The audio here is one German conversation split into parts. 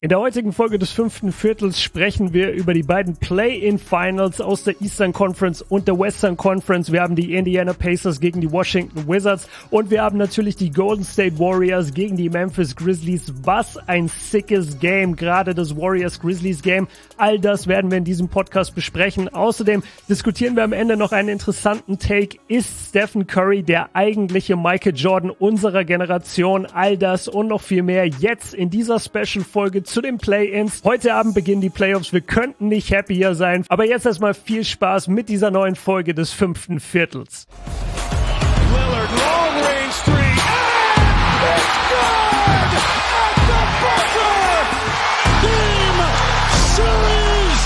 In der heutigen Folge des 5. Viertels sprechen wir über die beiden Play-in-Finals aus der Eastern Conference und der Western Conference. Wir haben die Indiana Pacers gegen die Washington Wizards und wir haben natürlich die Golden State Warriors gegen die Memphis Grizzlies. Was ein sickes Game, gerade das Warriors-Grizzlies-Game. All das werden wir in diesem Podcast besprechen. Außerdem diskutieren wir am Ende noch einen interessanten Take. Ist Stephen Curry der eigentliche Michael Jordan unserer Generation? All das und noch viel mehr jetzt in dieser Special-Folge zu den Play-Ins. Heute Abend beginnen die Playoffs. Wir könnten nicht happier sein. Aber jetzt erstmal viel Spaß mit dieser neuen Folge des 5. Viertels. Lillard, long range three, and it's good at the buzzer! Game Series!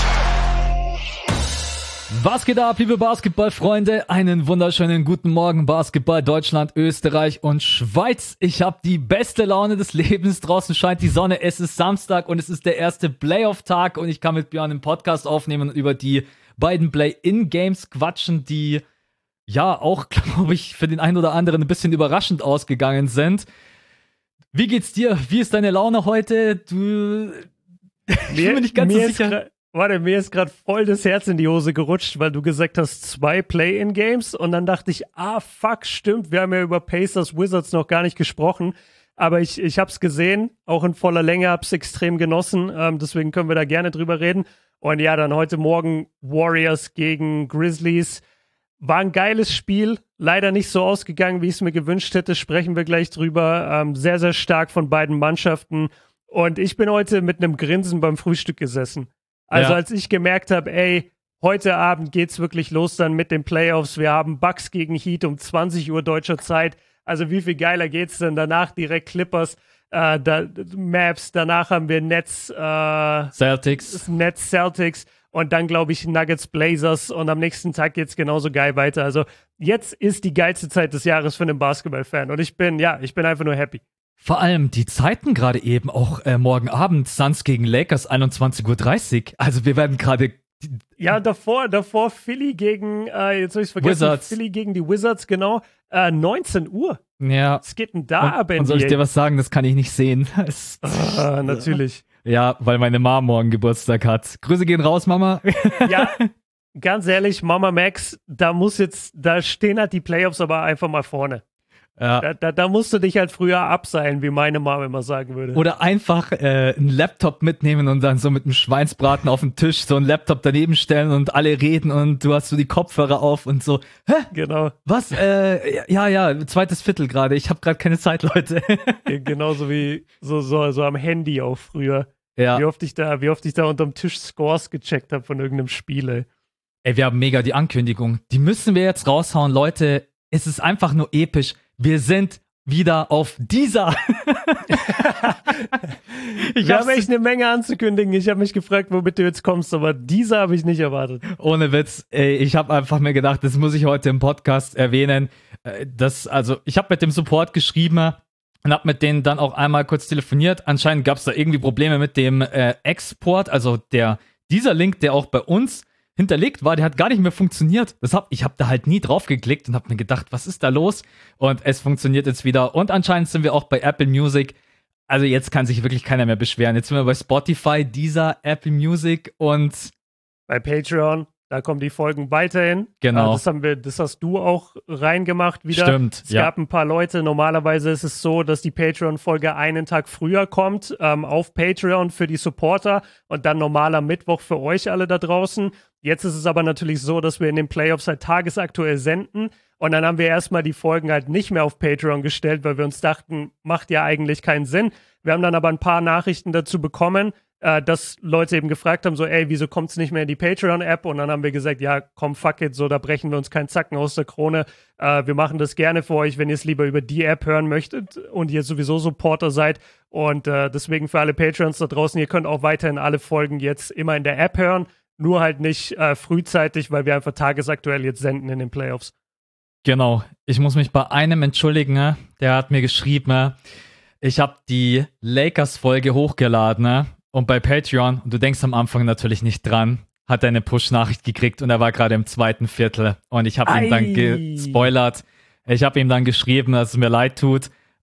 Was geht ab, liebe Basketballfreunde? Einen wunderschönen guten Morgen, Basketball Deutschland, Österreich und Schweiz. Ich habe die beste Laune des Lebens. Draußen scheint die Sonne, es ist Samstag und es ist der erste Playoff-Tag und ich kann mit Björn einen Podcast aufnehmen und über die beiden Play-in-Games quatschen, die ja auch, glaube ich, für den einen oder anderen ein bisschen überraschend ausgegangen sind. Wie geht's dir? Wie ist deine Laune heute? Ich bin mir nicht ganz so sicher. Mir ist gerade voll das Herz in die Hose gerutscht, weil du gesagt hast, 2 Play-in-Games und dann dachte ich, fuck, stimmt, wir haben ja über Pacers Wizards noch gar nicht gesprochen, aber ich hab's gesehen, auch in voller Länge, hab's extrem genossen, deswegen können wir da gerne drüber reden. Und ja, dann heute Morgen Warriors gegen Grizzlies, war ein geiles Spiel, leider nicht so ausgegangen, wie ich es mir gewünscht hätte, sprechen wir gleich drüber, sehr, sehr stark von beiden Mannschaften und ich bin heute mit einem Grinsen beim Frühstück gesessen. Also als ich gemerkt habe, heute Abend geht's wirklich los dann mit den Playoffs. Wir haben Bucks gegen Heat um 20 Uhr deutscher Zeit. Also wie viel geiler geht's denn? Danach direkt Clippers, Mavs. Danach haben wir Nets Celtics und dann glaube ich Nuggets Blazers und am nächsten Tag geht's genauso geil weiter. Also jetzt ist die geilste Zeit des Jahres für einen Basketballfan und ich bin einfach nur happy. Vor allem die Zeiten gerade eben, auch morgen Abend, Suns gegen Lakers, 21:30 Uhr. Also wir werden gerade... Ja, davor Philly gegen, jetzt habe ich es vergessen, Wizards. Philly gegen die Wizards, genau, 19 Uhr. Ja. Was geht denn da ab, NBA? Und soll ich dir was sagen, das kann ich nicht sehen. Natürlich. Ja, weil meine Mom morgen Geburtstag hat. Grüße gehen raus, Mama. Ja, ganz ehrlich, Mama Max, da stehen halt die Playoffs aber einfach mal vorne. Ja. Da musst du dich halt früher abseilen, wie meine Mama immer sagen würde. Oder einfach einen Laptop mitnehmen und dann so mit einem Schweinsbraten auf den Tisch so einen Laptop daneben stellen und alle reden und du hast so die Kopfhörer auf und so. Hä? Genau. Was? Ja, zweites Viertel gerade. Ich habe gerade keine Zeit, Leute. Genauso wie so am Handy auch früher. Ja. Wie oft ich da unterm Tisch Scores gecheckt habe von irgendeinem Spiel, ey. Ey, wir haben mega die Ankündigung. Die müssen wir jetzt raushauen, Leute. Es ist einfach nur episch. Wir sind wieder auf dieser. Ich habe echt eine Menge anzukündigen. Ich habe mich gefragt, womit du jetzt kommst, aber dieser habe ich nicht erwartet. Ohne Witz. Ey, ich habe einfach mir gedacht, das muss ich heute im Podcast erwähnen. Ich habe mit dem Support geschrieben und habe mit denen dann auch einmal kurz telefoniert. Anscheinend gab es da irgendwie Probleme mit dem Export. Also dieser Link, der auch bei uns hinterlegt war, der hat gar nicht mehr funktioniert. Ich habe da halt nie drauf geklickt und habe mir gedacht, was ist da los? Und es funktioniert jetzt wieder. Und anscheinend sind wir auch bei Apple Music. Also jetzt kann sich wirklich keiner mehr beschweren. Jetzt sind wir bei Spotify, Deezer, Apple Music und bei Patreon. Da kommen die Folgen weiterhin. Genau. Das hast du auch reingemacht wieder. Stimmt, Es gab ein paar Leute. Normalerweise ist es so, dass die Patreon-Folge einen Tag früher kommt auf Patreon für die Supporter und dann normaler Mittwoch für euch alle da draußen. Jetzt ist es aber natürlich so, dass wir in den Playoffs halt tagesaktuell senden und dann haben wir erstmal die Folgen halt nicht mehr auf Patreon gestellt, weil wir uns dachten, macht ja eigentlich keinen Sinn. Wir haben dann aber ein paar Nachrichten dazu bekommen, dass Leute eben gefragt haben, so, wieso kommt es nicht mehr in die Patreon-App? Und dann haben wir gesagt, ja, komm, fuck it, so, da brechen wir uns keinen Zacken aus der Krone. Wir machen das gerne für euch, wenn ihr es lieber über die App hören möchtet und ihr sowieso Supporter seid. Und deswegen für alle Patreons da draußen, ihr könnt auch weiterhin alle Folgen jetzt immer in der App hören, nur halt nicht frühzeitig, weil wir einfach tagesaktuell jetzt senden in den Playoffs. Genau, ich muss mich bei einem entschuldigen, der hat mir geschrieben, ich habe die Lakers-Folge hochgeladen, und bei Patreon, und du denkst am Anfang natürlich nicht dran, hat er eine Push-Nachricht gekriegt und er war gerade im zweiten Viertel und ich habe ihm dann gespoilert. Ich habe ihm dann geschrieben, dass es mir leid tut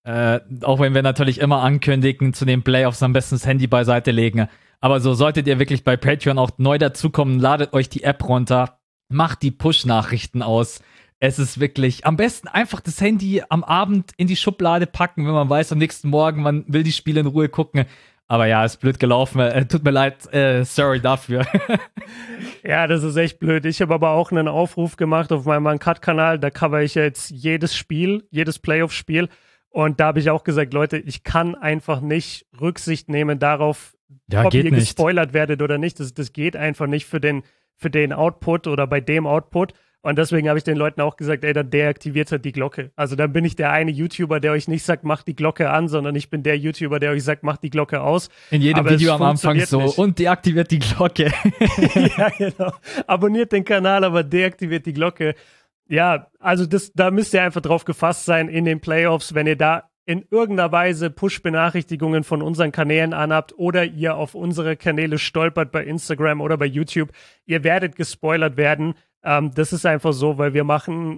Auch wenn wir natürlich immer ankündigen, zu den Playoffs am besten das Handy beiseite legen. Aber so solltet ihr wirklich bei Patreon auch neu dazukommen, ladet euch die App runter, macht die Push-Nachrichten aus. Es ist wirklich am besten einfach das Handy am Abend in die Schublade packen, wenn man weiß, am nächsten Morgen, man will die Spiele in Ruhe gucken. Aber ja, ist blöd gelaufen. Tut mir leid, sorry dafür. Ja, das ist echt blöd. Ich habe aber auch einen Aufruf gemacht auf meinem Uncut-Kanal. Da cover ich jetzt jedes Spiel, jedes Playoff-Spiel. Und da habe ich auch gesagt, Leute, ich kann einfach nicht Rücksicht nehmen darauf, ob ihr gespoilert werdet oder nicht. Das geht einfach nicht für den Output oder bei dem Output. Und deswegen habe ich den Leuten auch gesagt, ey, dann deaktiviert halt die Glocke. Also dann bin ich der eine YouTuber, der euch nicht sagt, macht die Glocke an, sondern ich bin der YouTuber, der euch sagt, macht die Glocke aus. In jedem Video am Anfang so, nicht. Und deaktiviert die Glocke. Ja, genau. Abonniert den Kanal, aber deaktiviert die Glocke. Ja, also da müsst ihr einfach drauf gefasst sein in den Playoffs, wenn ihr da in irgendeiner Weise Push-Benachrichtigungen von unseren Kanälen anhabt oder ihr auf unsere Kanäle stolpert bei Instagram oder bei YouTube. Ihr werdet gespoilert werden. Das ist einfach so, weil wir machen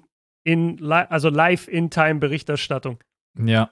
Live-in-Time-Berichterstattung. Ja.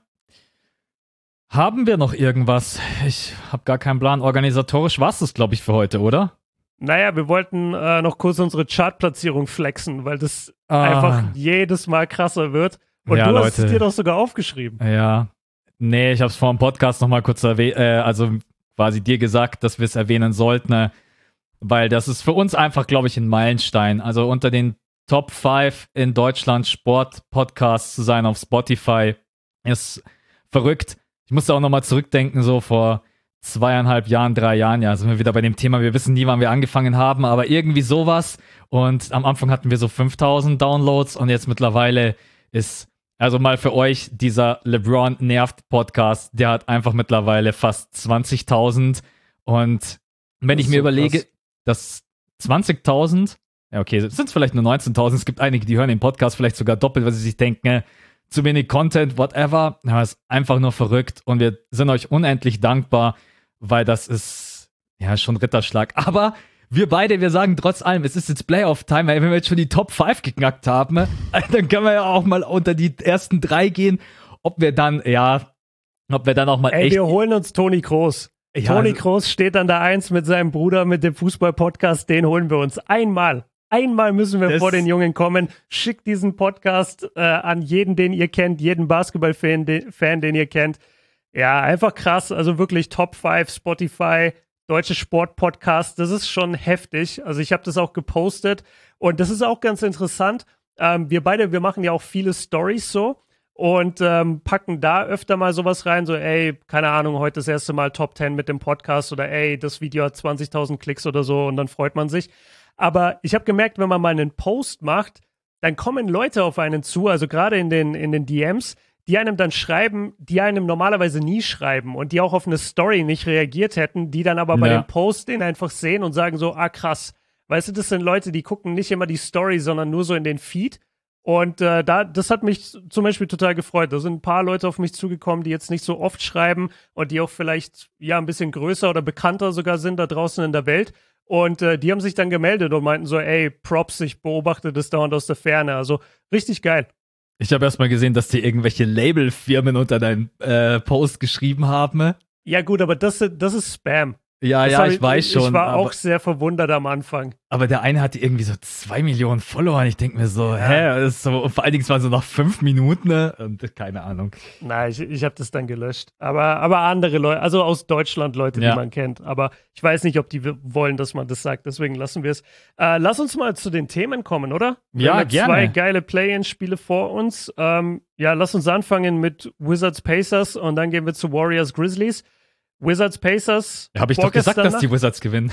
Haben wir noch irgendwas? Ich habe gar keinen Plan. Organisatorisch war es das, glaube ich, für heute, oder? Naja, wir wollten noch kurz unsere Chartplatzierung flexen, weil das einfach jedes Mal krasser wird. Und ja, du hast es dir doch sogar aufgeschrieben. Ja. Nee, ich habe es vor dem Podcast nochmal kurz erwähnt, also quasi dir gesagt, dass wir es erwähnen sollten, weil das ist für uns einfach, glaube ich, ein Meilenstein. Also unter den Top 5 in Deutschland Sport-Podcasts zu sein auf Spotify ist verrückt. Ich musste auch nochmal zurückdenken, so vor 2,5 Jahren, 3 Jahren, ja, sind wir wieder bei dem Thema, wir wissen nie, wann wir angefangen haben, aber irgendwie sowas. Und am Anfang hatten wir so 5.000 Downloads und jetzt mittlerweile ist, also mal für euch, dieser LeBron nervt Podcast, der hat einfach mittlerweile fast 20.000 und wenn ich mir überlege, dass 20.000, ja okay, sind es vielleicht nur 19.000, es gibt einige, die hören den Podcast vielleicht sogar doppelt, weil sie sich denken, zu wenig Content, whatever, ja, ist einfach nur verrückt und wir sind euch unendlich dankbar, weil das ist ja schon Ritterschlag, aber wir beide, wir sagen trotz allem, es ist jetzt Playoff-Time, weil wenn wir jetzt schon die Top 5 geknackt haben, dann können wir ja auch mal unter die ersten 3 gehen, ob wir dann auch mal echt... Ey, wir holen uns Toni Kroos. Ja, Toni Kroos steht an der 1 mit seinem Bruder, mit dem Fußball-Podcast, den holen wir uns einmal. Einmal müssen wir vor den Jungen kommen. Schickt diesen Podcast an jeden, den ihr kennt, jeden Basketball-Fan, den ihr kennt. Ja, einfach krass. Also wirklich Top 5 Spotify, deutsche Sport-Podcast. Das ist schon heftig. Also ich habe das auch gepostet. Und das ist auch ganz interessant. Wir machen ja auch viele Stories so. Und packen da öfter mal sowas rein, so ey, keine Ahnung, heute das erste Mal Top 10 mit dem Podcast oder ey, das Video hat 20.000 Klicks oder so und dann freut man sich. Aber ich habe gemerkt, wenn man mal einen Post macht, dann kommen Leute auf einen zu, also gerade in den DMs, die einem dann schreiben, die einem normalerweise nie schreiben und die auch auf eine Story nicht reagiert hätten, die dann aber bei dem Post den einfach sehen und sagen so, krass. Weißt du, das sind Leute, die gucken nicht immer die Story, sondern nur so in den Feed. Und das hat mich zum Beispiel total gefreut. Da sind ein paar Leute auf mich zugekommen, die jetzt nicht so oft schreiben und die auch vielleicht ja ein bisschen größer oder bekannter sogar sind da draußen in der Welt. Und die haben sich dann gemeldet und meinten so, ey, Props, ich beobachte das dauernd aus der Ferne. Also richtig geil. Ich habe erstmal gesehen, dass die irgendwelche Labelfirmen unter deinen Post geschrieben haben. Ja gut, aber das ist Spam. Ja, ich weiß schon. Ich war auch sehr verwundert am Anfang. Aber der eine hatte irgendwie so 2 Millionen Follower und ich denke mir so, das ist so, vor allen Dingen, es war so nach 5 Minuten, ne? Und keine Ahnung. Nein, ich habe das dann gelöscht. Aber andere Leute, also aus Deutschland Leute, die man kennt. Aber ich weiß nicht, ob die wollen, dass man das sagt, deswegen lassen wir es. Lass uns mal zu den Themen kommen, oder? Wir haben gerne. 2 geile Play-in-Spiele vor uns. Lass uns anfangen mit Wizards Pacers und dann gehen wir zu Warriors Grizzlies. Wizards Pacers. Habe ich doch gesagt, dass die Wizards gewinnen.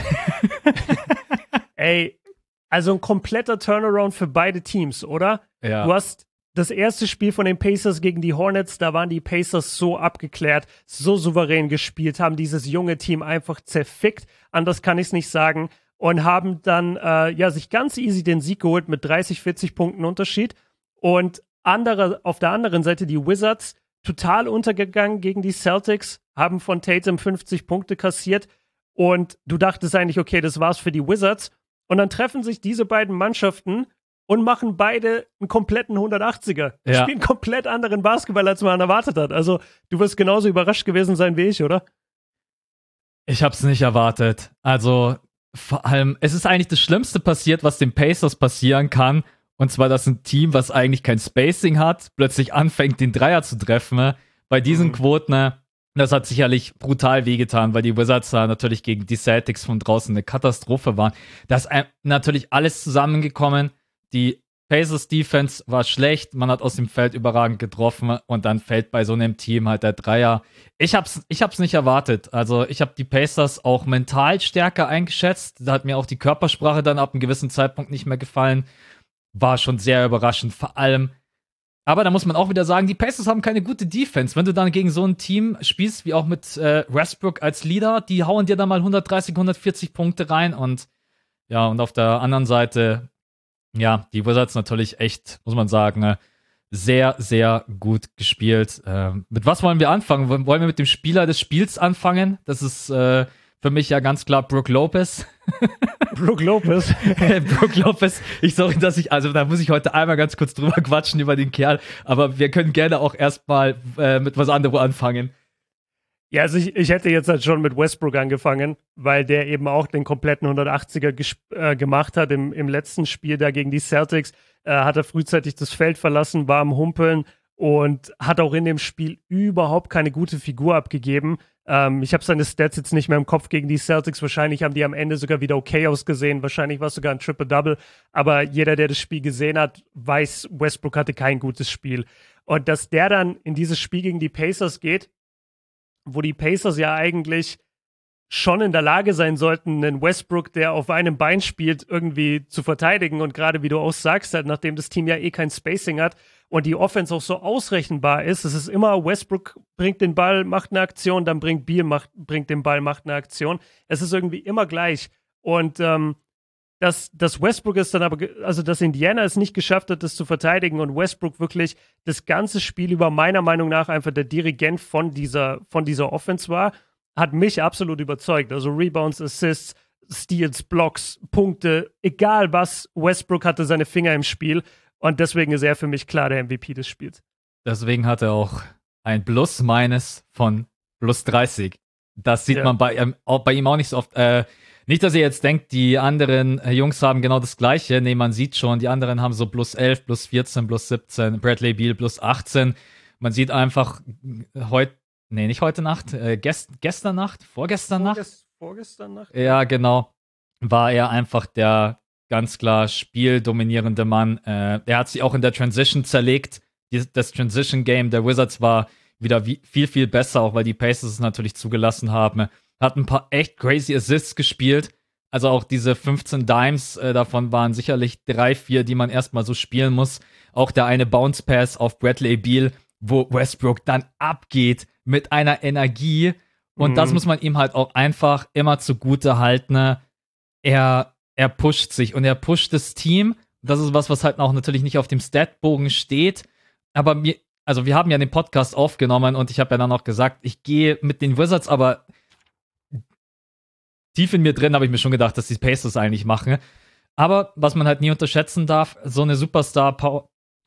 Ey, also ein kompletter Turnaround für beide Teams, oder? Ja. Du hast das erste Spiel von den Pacers gegen die Hornets, da waren die Pacers so abgeklärt, so souverän gespielt, haben dieses junge Team einfach zerfickt, anders kann ich es nicht sagen, und haben dann sich ganz easy den Sieg geholt mit 30, 40 Punkten Unterschied. Und auf der anderen Seite die Wizards, total untergegangen gegen die Celtics, haben von Tatum 50 Punkte kassiert und du dachtest eigentlich, okay, das war's für die Wizards. Und dann treffen sich diese beiden Mannschaften und machen beide einen kompletten 180er. Ja. Spielen komplett anderen Basketball, als man erwartet hat. Also du wirst genauso überrascht gewesen sein wie ich, oder? Ich hab's nicht erwartet. Also vor allem, es ist eigentlich das Schlimmste passiert, was den Pacers passieren kann. Und zwar, dass ein Team, was eigentlich kein Spacing hat, plötzlich anfängt, den Dreier zu treffen. Bei diesen Quoten, das hat sicherlich brutal wehgetan, weil die Wizards da natürlich gegen die Celtics von draußen eine Katastrophe waren. Da ist natürlich alles zusammengekommen. Die Pacers Defense war schlecht, man hat aus dem Feld überragend getroffen und dann fällt bei so einem Team halt der Dreier. Ich hab's nicht erwartet. Also ich habe die Pacers auch mental stärker eingeschätzt. Da hat mir auch die Körpersprache dann ab einem gewissen Zeitpunkt nicht mehr gefallen. War schon sehr überraschend, vor allem. Aber da muss man auch wieder sagen, die Pacers haben keine gute Defense. Wenn du dann gegen so ein Team spielst, wie auch mit Westbrook als Leader, die hauen dir dann mal 130, 140 Punkte rein und ja, und auf der anderen Seite, ja, die Wizards natürlich echt, muss man sagen, sehr, sehr gut gespielt. Mit was wollen wir anfangen? Wollen wir mit dem Spieler des Spiels anfangen? Das ist für mich ja ganz klar Brook Lopez. Brook Lopez. Brook Lopez. Also da muss ich heute einmal ganz kurz drüber quatschen über den Kerl. Aber wir können gerne auch erstmal mit was anderem anfangen. Ja, also ich hätte jetzt halt schon mit Westbrook angefangen, weil der eben auch den kompletten 180er gemacht hat im letzten Spiel da gegen die Celtics. Hat er frühzeitig das Feld verlassen, war am Humpeln und hat auch in dem Spiel überhaupt keine gute Figur abgegeben. Ich habe seine Stats jetzt nicht mehr im Kopf gegen die Celtics. Wahrscheinlich haben die am Ende sogar wieder okay ausgesehen. Wahrscheinlich war es sogar ein Triple-Double. Aber jeder, der das Spiel gesehen hat, weiß, Westbrook hatte kein gutes Spiel. Und dass der dann in dieses Spiel gegen die Pacers geht, wo die Pacers ja eigentlich schon in der Lage sein sollten, einen Westbrook, der auf einem Bein spielt, irgendwie zu verteidigen. Und gerade wie du auch sagst, halt, nachdem das Team ja eh kein Spacing hat und die Offense auch so ausrechenbar ist, es ist immer Westbrook bringt den Ball, macht eine Aktion, dann bringt den Ball, macht eine Aktion. Es ist irgendwie immer gleich. Und dass Westbrook es dann aber, also dass Indiana es nicht geschafft hat, das zu verteidigen und Westbrook wirklich das ganze Spiel über meiner Meinung nach einfach der Dirigent von dieser Offense war, hat mich absolut überzeugt. Also Rebounds, Assists, Steals, Blocks, Punkte, egal was, Westbrook hatte seine Finger im Spiel und deswegen ist er für mich klar der MVP des Spiels. Deswegen hat er auch ein Plus-Minus von plus 30. Das sieht man bei ihm auch nicht so oft. Nicht, dass ihr jetzt denkt, die anderen Jungs haben genau das Gleiche. Nee, man sieht schon, die anderen haben so plus 11, plus 14, plus 17, Bradley Beal plus 18. Man sieht einfach nicht heute Nacht, gestern Nacht, vorgestern Nacht? Vorgestern Nacht? Ja, genau. War er einfach der ganz klar spieldominierende Mann. Er hat sich auch in der Transition zerlegt. Das Transition-Game der Wizards war wieder viel, viel besser, auch weil die Pacers es natürlich zugelassen haben. Hat ein paar echt crazy Assists gespielt. Also auch diese 15 Dimes, davon waren sicherlich 3, 4, die man erstmal so spielen muss. Auch der eine Bounce Pass auf Bradley Beal, wo Westbrook dann abgeht mit einer Energie. Und das muss man ihm halt auch einfach immer zugute halten. Er pusht sich und er pusht das Team. Das ist was halt auch natürlich nicht auf dem Statbogen steht. Aber wir haben ja den Podcast aufgenommen und ich habe ja dann auch gesagt, ich gehe mit den Wizards, aber tief in mir drin habe ich mir schon gedacht, dass die Pacers eigentlich machen. Aber was man halt nie unterschätzen darf, so eine Star-Power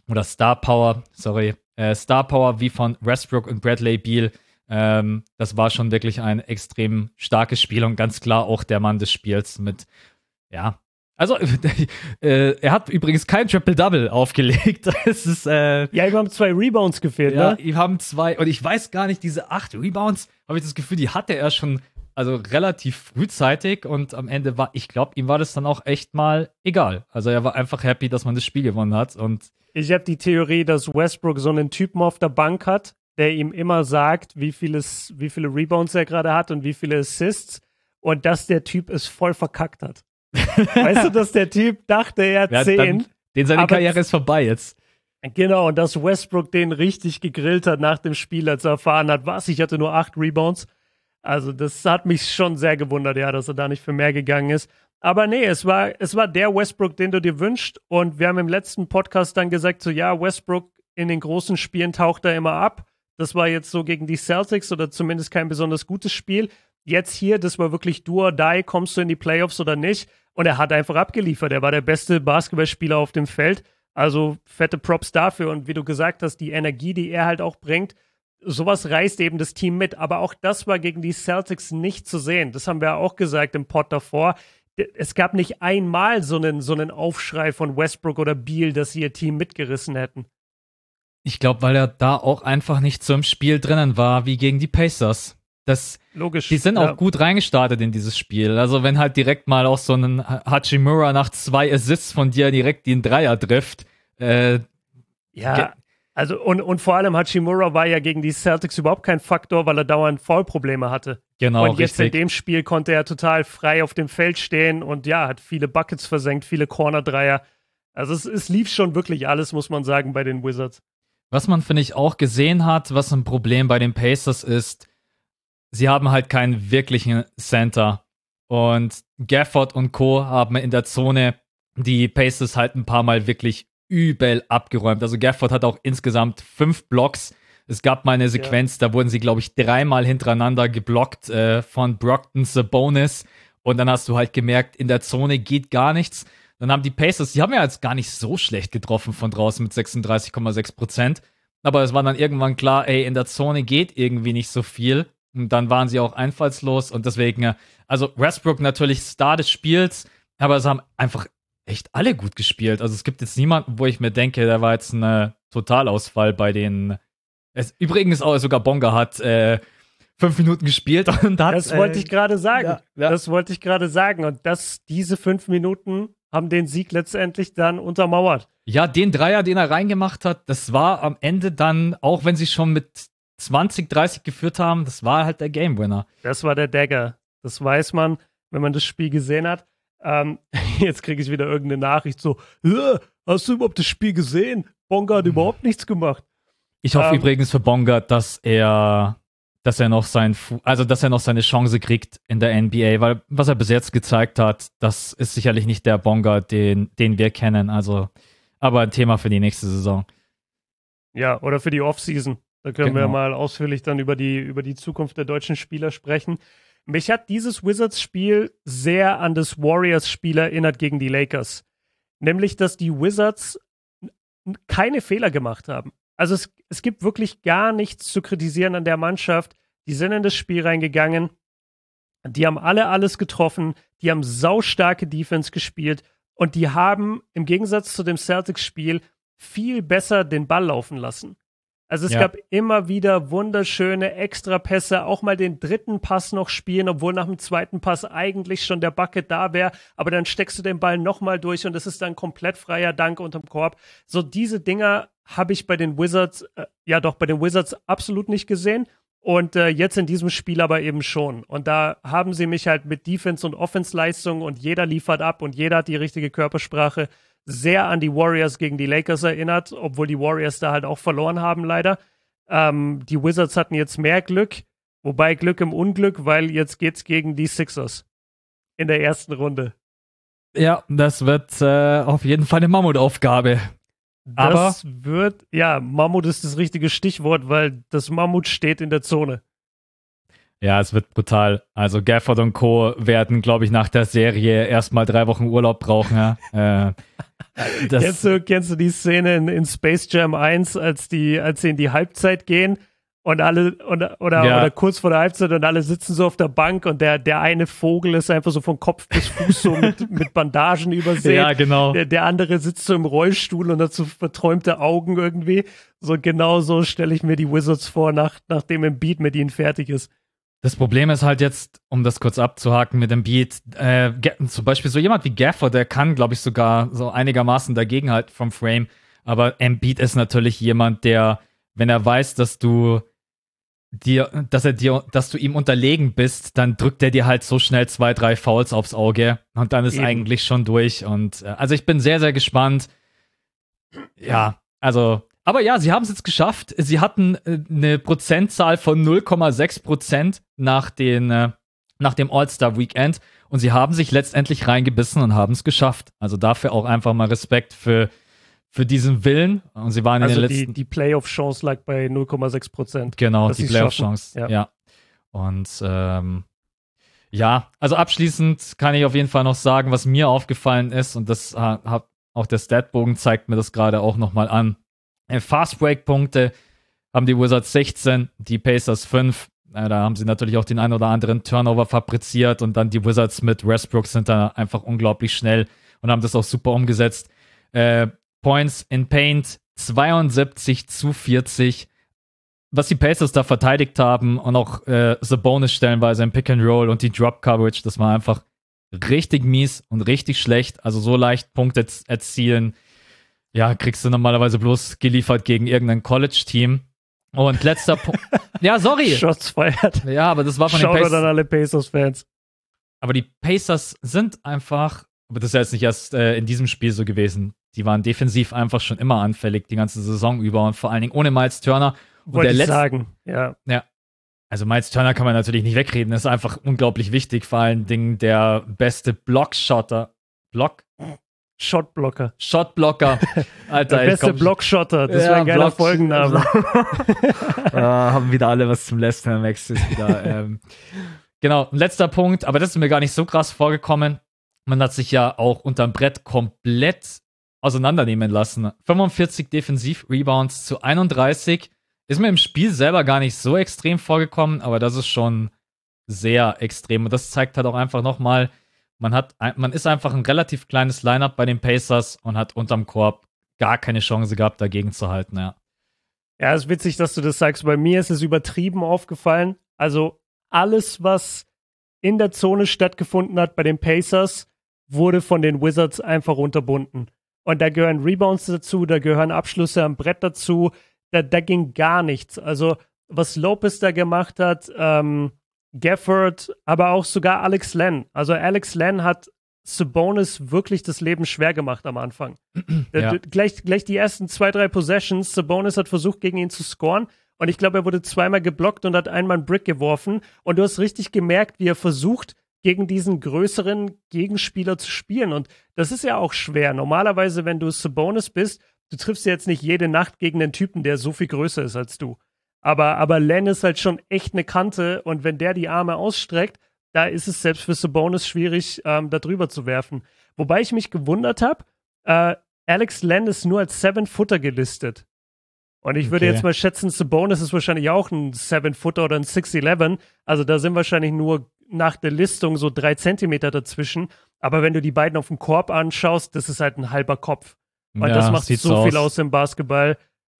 wie von Westbrook und Bradley Beal, das war schon wirklich ein extrem starkes Spiel und ganz klar auch der Mann des Spiels mit, ja. Also, er hat übrigens kein Triple-Double aufgelegt. Es ist, ja, ihm haben 2 Rebounds gefehlt, ja, ne? ihm haben 2, und ich weiß gar nicht, diese 8 Rebounds, habe ich das Gefühl, die hatte er schon, also relativ frühzeitig und am Ende ich glaube, ihm war das dann auch echt mal egal. Also er war einfach happy, dass man das Spiel gewonnen hat und ich habe die Theorie, dass Westbrook so einen Typen auf der Bank hat, der ihm immer sagt, wie viele Rebounds er gerade hat und wie viele Assists und dass der Typ es voll verkackt hat. Weißt du, dass der Typ dachte, er hat 10. Seine Karriere ist vorbei jetzt. Genau, und dass Westbrook den richtig gegrillt hat nach dem Spiel, als er erfahren hat, ich hatte nur 8 Rebounds. Also das hat mich schon sehr gewundert, ja, dass er da nicht für mehr gegangen ist. Aber nee, es war der Westbrook, den du dir wünschst. Und wir haben im letzten Podcast dann gesagt, so ja, Westbrook in den großen Spielen taucht er immer ab. Das war jetzt so gegen die Celtics oder zumindest kein besonders gutes Spiel. Jetzt hier, das war wirklich do or die, kommst du in die Playoffs oder nicht? Und er hat einfach abgeliefert. Er war der beste Basketballspieler auf dem Feld. Also fette Props dafür. Und wie du gesagt hast, die Energie, die er halt auch bringt, sowas reißt eben das Team mit. Aber auch das war gegen die Celtics nicht zu sehen. Das haben wir ja auch gesagt im Pod davor. Es gab nicht einmal so einen Aufschrei von Westbrook oder Beal, dass sie ihr Team mitgerissen hätten. Ich glaube, weil er da auch einfach nicht so im Spiel drinnen war wie gegen die Pacers. Logisch. Die sind auch gut reingestartet in dieses Spiel. Also wenn halt direkt mal auch so ein Hachimura nach 2 Assists von dir direkt den Dreier trifft. Also und vor allem Hachimura war ja gegen die Celtics überhaupt kein Faktor, weil er dauernd Foulprobleme hatte. Genau, und jetzt richtig. in dem Spiel konnte er total frei auf dem Feld stehen und ja, hat viele Buckets versenkt, viele Corner-Dreier. Also es lief schon wirklich alles, muss man sagen, bei den Wizards. Was man, finde ich, auch gesehen hat, was ein Problem bei den Pacers ist, sie haben halt keinen wirklichen Center. Und Gafford und Co. haben in der Zone die Pacers halt ein paar Mal wirklich übel abgeräumt. Also Gafford hat auch insgesamt 5 Blocks. Es gab mal eine Sequenz, da wurden sie, glaube ich, 3-mal hintereinander geblockt von Brogdon, Sabonis. Und dann hast du halt gemerkt, in der Zone geht gar nichts. Dann haben die Pacers, die haben ja jetzt gar nicht so schlecht getroffen von draußen mit 36,6%. Aber es war dann irgendwann klar, ey, in der Zone geht irgendwie nicht so viel. Und dann waren sie auch einfallslos. Und deswegen, also Westbrook natürlich Star des Spiels, aber es haben einfach echt alle gut gespielt. Also es gibt jetzt niemanden, wo ich mir denke, der war jetzt ein Totalausfall bei den. Übrigens auch sogar Bonga hat 5 Minuten gespielt und hat. Das wollte ich gerade sagen. Ja. Das wollte ich gerade sagen. Und diese 5 Minuten haben den Sieg letztendlich dann untermauert. Ja, den Dreier, den er reingemacht hat, das war am Ende dann, auch wenn sie schon mit 20, 30 geführt haben, das war halt der Game Winner. Das war der Dagger. Das weiß man, wenn man das Spiel gesehen hat. Jetzt kriege ich wieder irgendeine Nachricht so, hast du überhaupt das Spiel gesehen? Bonga hat überhaupt nichts gemacht. Ich hoffe übrigens für Bonga, dass er noch seine Chance kriegt in der NBA, weil was er bis jetzt gezeigt hat, das ist sicherlich nicht der Bonga, den wir kennen. Also, aber ein Thema für die nächste Saison. Ja, oder für die Offseason. Da können wir mal ausführlich dann über die Zukunft der deutschen Spieler sprechen. Mich hat dieses Wizards-Spiel sehr an das Warriors-Spiel erinnert gegen die Lakers. Nämlich, dass die Wizards keine Fehler gemacht haben. Also es gibt wirklich gar nichts zu kritisieren an der Mannschaft. Die sind in das Spiel reingegangen. Die haben alle alles getroffen. Die haben saustarke Defense gespielt. Und die haben im Gegensatz zu dem Celtics-Spiel viel besser den Ball laufen lassen. Also es gab immer wieder wunderschöne Extrapässe, auch mal den dritten Pass noch spielen, obwohl nach dem zweiten Pass eigentlich schon der Bucket da wäre, aber dann steckst du den Ball nochmal durch und es ist dann komplett freier Dank unterm Korb. So diese Dinger habe ich bei den Wizards, bei den Wizards absolut nicht gesehen und jetzt in diesem Spiel aber eben schon. Und da haben sie mich halt mit Defense- und Offense-Leistungen und jeder liefert ab und jeder hat die richtige Körpersprache sehr an die Warriors gegen die Lakers erinnert, obwohl die Warriors da halt auch verloren haben, leider. Die Wizards hatten jetzt mehr Glück, wobei Glück im Unglück, weil jetzt geht's gegen die Sixers in der ersten Runde. Ja, das wird auf jeden Fall eine Mammutaufgabe. Mammut ist das richtige Stichwort, weil das Mammut steht in der Zone. Ja, es wird brutal. Also Gafford und Co. werden, glaube ich, nach der Serie erstmal 3 Wochen Urlaub brauchen. Ja. Kennst du die Szene in Space Jam 1, als sie in die Halbzeit gehen und alle oder kurz vor der Halbzeit und alle sitzen so auf der Bank und der eine Vogel ist einfach so von Kopf bis Fuß so mit Bandagen übersät. Ja, genau. Der andere sitzt so im Rollstuhl und hat so verträumte Augen irgendwie. So genau so stelle ich mir die Wizards vor, nachdem Embiid mit ihnen fertig ist. Das Problem ist halt jetzt, um das kurz abzuhaken mit dem Beat, zum Beispiel so jemand wie Gafford, der kann, glaube ich, sogar so einigermaßen dagegenhalten vom Frame, aber Embiid ist natürlich jemand, der, wenn er weiß, dass du ihm unterlegen bist, dann drückt er dir halt so schnell 2, 3 Fouls aufs Auge und dann ist eigentlich schon durch und also ich bin sehr, sehr gespannt. Ja, also aber ja, sie haben es jetzt geschafft. Sie hatten eine Prozentzahl von 0,6% nach dem All-Star-Weekend und sie haben sich letztendlich reingebissen und haben es geschafft. Also dafür auch einfach mal Respekt für diesen Willen. Und sie waren in den letzten... Die Playoff-Chance lag bei 0,6%. Genau, die Playoff-Chance, ja. Und Ja, also abschließend kann ich auf jeden Fall noch sagen, was mir aufgefallen ist, und das hat auch der Statbogen zeigt mir das gerade auch nochmal an. Fast Break Punkte haben die Wizards 16, die Pacers 5. Da haben sie natürlich auch den ein oder anderen Turnover fabriziert, und dann die Wizards mit Westbrook sind da einfach unglaublich schnell und haben das auch super umgesetzt. Points in Paint 72-40. Was die Pacers da verteidigt haben und auch Sabonis stellenweise im Pick and Roll und die Drop Coverage, das war einfach richtig mies und richtig schlecht. Also so leicht Punkte erzielen, ja, kriegst du normalerweise bloß geliefert gegen irgendein College-Team. Und letzter Punkt. Ja, sorry. Shots feiert. Ja, aber das war von den Shoutout Pacers. an alle Pacers-Fans. Aber die Pacers sind einfach, aber das ist ja jetzt nicht erst in diesem Spiel so gewesen. Die waren defensiv einfach schon immer anfällig, die ganze Saison über, und vor allen Dingen ohne Miles Turner. Wollte ich sagen, ja. Ja. Also Miles Turner kann man natürlich nicht wegreden. Das ist einfach unglaublich wichtig. Vor allen Dingen der beste Shotblocker. Alter, der beste Blockshotter. Das wäre ein geiler Folgenname. Haben wieder alle was zum Lästern. Max ist wieder. Genau, ein letzter Punkt. Aber das ist mir gar nicht so krass vorgekommen. Man hat sich ja auch unterm Brett komplett auseinandernehmen lassen. 45 Defensiv-Rebounds zu 31. Ist mir im Spiel selber gar nicht so extrem vorgekommen, aber das ist schon sehr extrem. Und das zeigt halt auch einfach nochmal, man ist einfach ein relativ kleines Lineup bei den Pacers und hat unterm Korb gar keine Chance gehabt, dagegen zu halten, ja. Ja, ist witzig, dass du das sagst. Bei mir ist es übertrieben aufgefallen. Also alles, was in der Zone stattgefunden hat bei den Pacers, wurde von den Wizards einfach unterbunden. Und da gehören Rebounds dazu, da gehören Abschlüsse am Brett dazu. Da ging gar nichts. Also, was Lopez da gemacht hat, Gafford, aber auch sogar Alex Len. Also, Alex Len hat Sabonis wirklich das Leben schwer gemacht am Anfang. Ja. Gleich die ersten 2-3 Possessions. Sabonis hat versucht, gegen ihn zu scoren. Und ich glaube, er wurde zweimal geblockt und hat einmal einen Brick geworfen. Und du hast richtig gemerkt, wie er versucht, gegen diesen größeren Gegenspieler zu spielen. Und das ist ja auch schwer. Normalerweise, wenn du Sabonis bist, du triffst ja jetzt nicht jede Nacht gegen einen Typen, der so viel größer ist als du. Aber Len ist halt schon echt eine Kante, und wenn der die Arme ausstreckt, da ist es selbst für Sabonis schwierig, da drüber zu werfen. Wobei ich mich gewundert habe, Alex Len ist nur als 7-Footer gelistet. Und ich würde jetzt mal schätzen, Sabonis ist wahrscheinlich auch ein 7-Footer oder ein 6'11. Also da sind wahrscheinlich nur nach der Listung so 3 Zentimeter dazwischen. Aber wenn du die beiden auf dem Korb anschaust, das ist halt ein halber Kopf. Und ja, das macht so viel aus. aus im Basketball.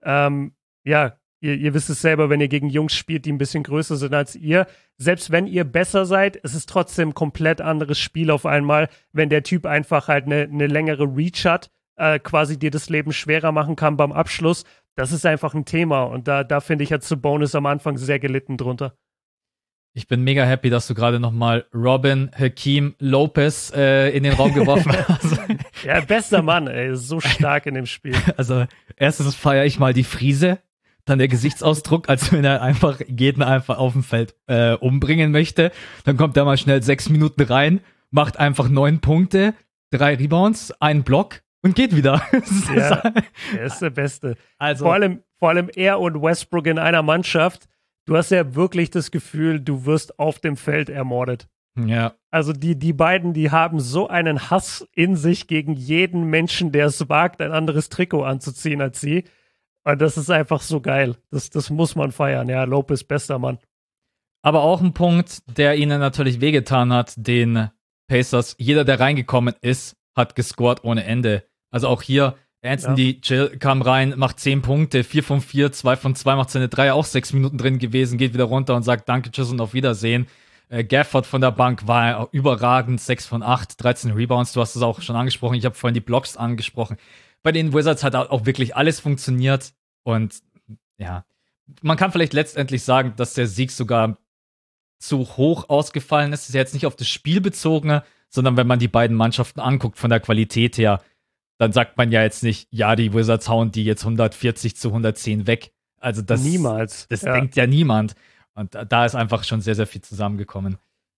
Ja, ihr wisst es selber, wenn ihr gegen Jungs spielt, die ein bisschen größer sind als ihr. Selbst wenn ihr besser seid, es ist trotzdem ein komplett anderes Spiel auf einmal, wenn der Typ einfach halt eine längere Reach hat, quasi dir das Leben schwerer machen kann beim Abschluss. Das ist einfach ein Thema. Und da finde ich, hat Sabonis am Anfang sehr gelitten drunter. Ich bin mega happy, dass du gerade nochmal Robin Hakeem Lopez in den Raum geworfen hast. Ja, bester Mann, ey. So stark in dem Spiel. Also, erstens feiere ich mal die Frise, dann der Gesichtsausdruck, als wenn er einfach jeden einfach auf dem Feld umbringen möchte. Dann kommt er mal schnell 6 Minuten rein, macht einfach 9 Punkte, 3 Rebounds, 1 Block und geht wieder. Ja, er ist der Beste. Also, Vor allem er und Westbrook in einer Mannschaft. Du hast ja wirklich das Gefühl, du wirst auf dem Feld ermordet. ja. Also die beiden, die haben so einen Hass in sich gegen jeden Menschen, der es wagt, ein anderes Trikot anzuziehen als sie. Und das ist einfach so geil. Das muss man feiern. Ja, Lopez, bester Mann. Aber auch ein Punkt, der ihnen natürlich wehgetan hat, den Pacers. Jeder, der reingekommen ist, hat gescored ohne Ende. Also auch hier, Anthony Gill kam rein, macht 10 Punkte, 4 von 4, 2 von 2, macht seine 3, auch 6 Minuten drin gewesen, geht wieder runter und sagt Danke, tschüss und auf Wiedersehen. Gafford von der Bank war überragend, 6 von 8, 13 Rebounds, du hast es auch schon angesprochen, ich habe vorhin die Blocks angesprochen. Bei den Wizards hat auch wirklich alles funktioniert und ja, man kann vielleicht letztendlich sagen, dass der Sieg sogar zu hoch ausgefallen ist. Das ist ja jetzt nicht auf das Spiel bezogen, sondern wenn man die beiden Mannschaften anguckt von der Qualität her, dann sagt man ja jetzt nicht, ja, die Wizards hauen die jetzt 140 zu 110 weg. Also das Niemals. Das denkt ja niemand. Und da ist einfach schon sehr, sehr viel zusammengekommen.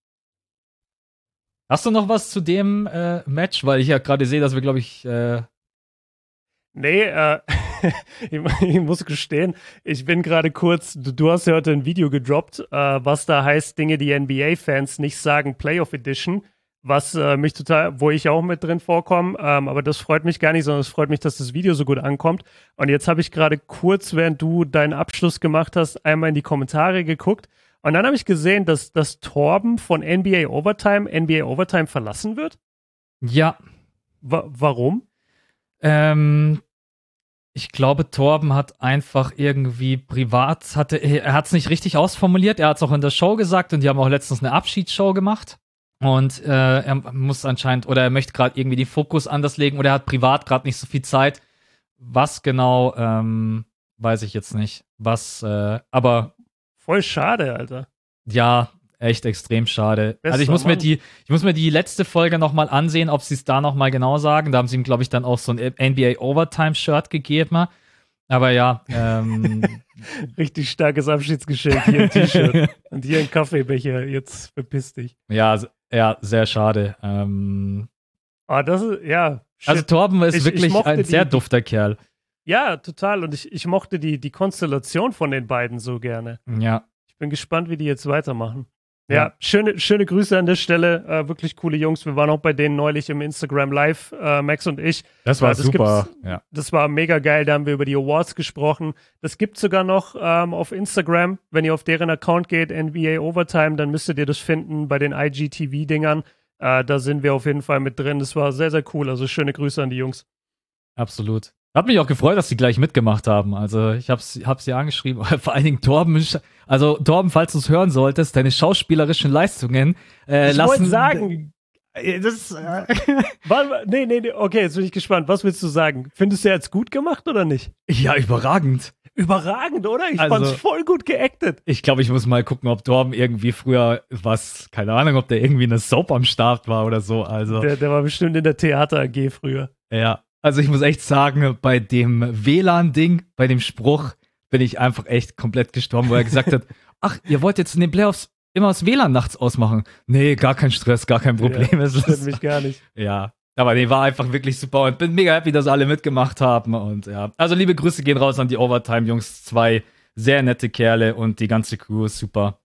Hast du noch was zu dem Match? Weil ich ja gerade sehe, dass wir, glaube ich, Nee, ich muss gestehen, ich bin gerade kurz, du hast ja heute ein Video gedroppt, was da heißt, Dinge, die NBA-Fans nicht sagen, Playoff Edition, was mich total, wo ich auch mit drin vorkomme, aber das freut mich gar nicht, sondern es freut mich, dass das Video so gut ankommt. Und jetzt habe ich gerade kurz, während du deinen Abschluss gemacht hast, einmal in die Kommentare geguckt und dann habe ich gesehen, dass Torben von NBA Overtime verlassen wird. Ja. Warum? Ich glaube, Torben hat einfach irgendwie privat, er hat es nicht richtig ausformuliert, er hat es auch in der Show gesagt und die haben auch letztens eine Abschiedsshow gemacht und er muss anscheinend, oder er möchte gerade irgendwie den Fokus anders legen oder er hat privat gerade nicht so viel Zeit. Was genau, weiß ich jetzt nicht. Aber voll schade, Alter. Ja, echt extrem schade. Also ich muss mir die letzte Folge nochmal ansehen, ob sie es da nochmal genau sagen. Da haben sie ihm, glaube ich, dann auch so ein NBA Overtime-Shirt gegeben. Aber ja. Richtig starkes Abschiedsgeschenk. Hier ein T-Shirt und hier ein Kaffeebecher. Jetzt verpiss dich. Ja, sehr schade. Das ist, ja. Shit. Also Torben ist wirklich ein sehr dufter Kerl. Ja, total. Und ich mochte die Konstellation von den beiden so gerne. Ja. Ich bin gespannt, wie die jetzt weitermachen. Ja, schöne Grüße an der Stelle. Wirklich coole Jungs. Wir waren auch bei denen neulich im Instagram Live, Max und ich. Das war super. Ja. Das war mega geil. Da haben wir über die Awards gesprochen. Das gibt es sogar noch auf Instagram. Wenn ihr auf deren Account geht, NBA Overtime, dann müsstet ihr das finden bei den IGTV-Dingern. Da sind wir auf jeden Fall mit drin. Das war sehr, sehr cool. Also schöne Grüße an die Jungs. Absolut. Hat mich auch gefreut, dass sie gleich mitgemacht haben. Also ich hab's sie angeschrieben. Vor allen Dingen Torben, falls du es hören solltest, deine schauspielerischen Leistungen ich wollte sagen, nee, okay, jetzt bin ich gespannt. Was willst du sagen? Findest du jetzt gut gemacht oder nicht? Ja, überragend. Überragend, oder? Ich fand's voll gut geactet. Ich glaube, ich muss mal gucken, ob Torben irgendwie früher keine Ahnung, ob der irgendwie eine Soap am Start war oder so. Also der war bestimmt in der Theater AG früher. Ja. Also ich muss echt sagen, bei dem WLAN-Ding, bei dem Spruch, bin ich einfach echt komplett gestorben, wo er gesagt hat, ach, ihr wollt jetzt in den Playoffs immer das WLAN nachts ausmachen. Nee, gar kein Stress, gar kein Problem. Ja, das stört mich gar nicht. Ja, aber nee, war einfach wirklich super und bin mega happy, dass alle mitgemacht haben. Und ja, also liebe Grüße gehen raus an die Overtime-Jungs. 2 sehr nette Kerle und die ganze Crew ist super.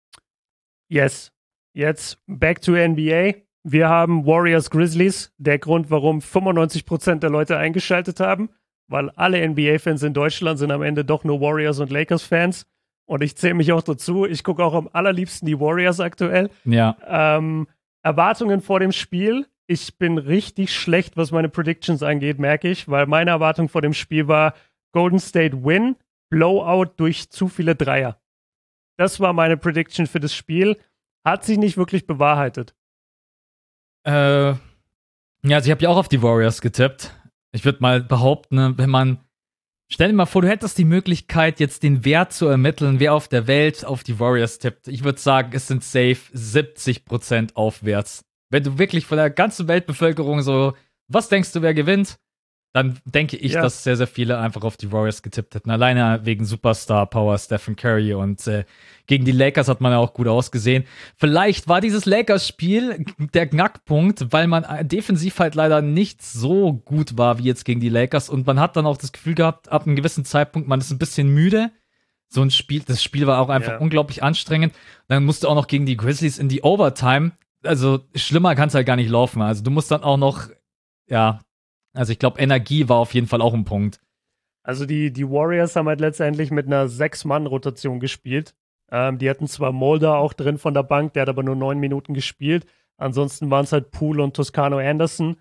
Yes. Jetzt back to NBA. Wir haben Warriors Grizzlies. Der Grund, warum 95% der Leute eingeschaltet haben, weil alle NBA-Fans in Deutschland sind am Ende doch nur Warriors und Lakers-Fans. Und ich zähle mich auch dazu. Ich gucke auch am allerliebsten die Warriors aktuell. Ja. Erwartungen vor dem Spiel. Ich bin richtig schlecht, was meine Predictions angeht, merke ich, weil meine Erwartung vor dem Spiel war Golden State Win, Blowout durch zu viele Dreier. Das war meine Prediction für das Spiel. Hat sich nicht wirklich bewahrheitet. Ja, also ich habe ja auch auf die Warriors getippt. Ich würde mal behaupten, stell dir mal vor, du hättest die Möglichkeit, jetzt den Wert zu ermitteln, wer auf der Welt auf die Warriors tippt. Ich würde sagen, es sind safe 70% aufwärts. Wenn du wirklich von der ganzen Weltbevölkerung so, was denkst du, wer gewinnt? Dann denke ich, dass sehr, sehr viele einfach auf die Warriors getippt hätten. Alleine wegen Superstar-Power Stephen Curry und gegen die Lakers hat man ja auch gut ausgesehen. Vielleicht war dieses Lakers-Spiel der Knackpunkt, weil man defensiv halt leider nicht so gut war wie jetzt gegen die Lakers und man hat dann auch das Gefühl gehabt, ab einem gewissen Zeitpunkt, man ist ein bisschen müde. Das Spiel war auch einfach unglaublich anstrengend. Dann musst du auch noch gegen die Grizzlies in die Overtime. Also schlimmer kann es halt gar nicht laufen. Also du musst dann auch noch, also ich glaube, Energie war auf jeden Fall auch ein Punkt. Also die Warriors haben halt letztendlich mit einer 6-Mann-Rotation gespielt. Die hatten zwar Mulder auch drin von der Bank, der hat aber nur 9 Minuten gespielt. Ansonsten waren es halt Poole und Toscano Anderson.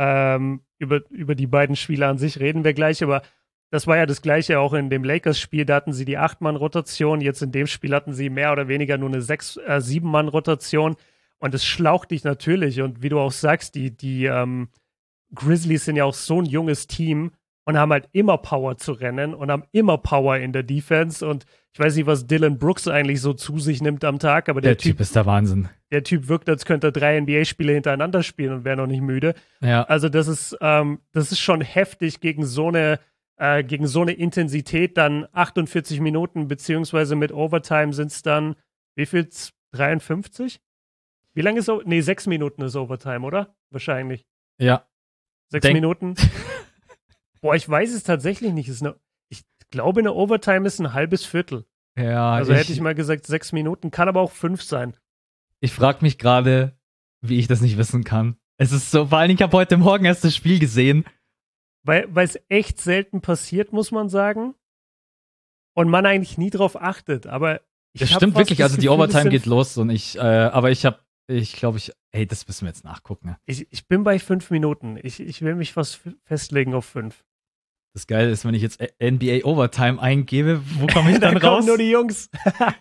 Über die beiden Spieler an sich reden wir gleich, aber das war ja das Gleiche auch in dem Lakers-Spiel. Da hatten sie die 8-Mann-Rotation. Jetzt in dem Spiel hatten sie mehr oder weniger nur eine 7-Mann-Rotation. Und es schlaucht dich natürlich. Und wie du auch sagst, die Grizzlies sind ja auch so ein junges Team und haben halt immer Power zu rennen und haben immer Power in der Defense. Und ich weiß nicht, was Dylan Brooks eigentlich so zu sich nimmt am Tag, aber der Typ ist der Wahnsinn. Der Typ wirkt, als könnte er 3 NBA-Spiele hintereinander spielen und wäre noch nicht müde. Ja. Also das ist schon heftig gegen so eine Intensität, dann 48 Minuten, beziehungsweise mit Overtime sind es dann, wie viel? 53? Wie lange ist 6 Minuten ist Overtime, oder? Wahrscheinlich. Ja. 6 Minuten. Boah, ich weiß es tatsächlich nicht. Ich glaube, eine Overtime ist ein halbes Viertel. Ja, Also hätte ich mal gesagt 6 Minuten, kann aber auch 5 sein. Ich frage mich gerade, wie ich das nicht wissen kann. Es ist so, vor allen Dingen, ich habe heute Morgen erst das Spiel gesehen. Weil es echt selten passiert, muss man sagen. Und man eigentlich nie drauf achtet. Aber Das stimmt wirklich, also die Overtime geht los und ich glaube, das müssen wir jetzt nachgucken. Ich bin bei 5 Minuten. Ich will mich was festlegen auf 5. Das Geile ist, wenn ich jetzt NBA Overtime eingebe, wo komme ich dann raus? Dann kommen nur die Jungs.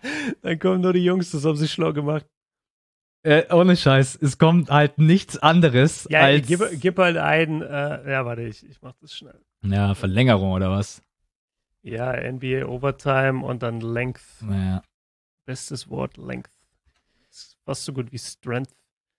Das haben sie schlau gemacht. Ohne Scheiß, es kommt halt nichts anderes Ja, als... gib halt ein, warte, ich mach das schnell. Ja, Verlängerung oder was? Ja, NBA Overtime und dann Length. Ja. Bestes Wort, Length. Ist fast so gut wie Strength.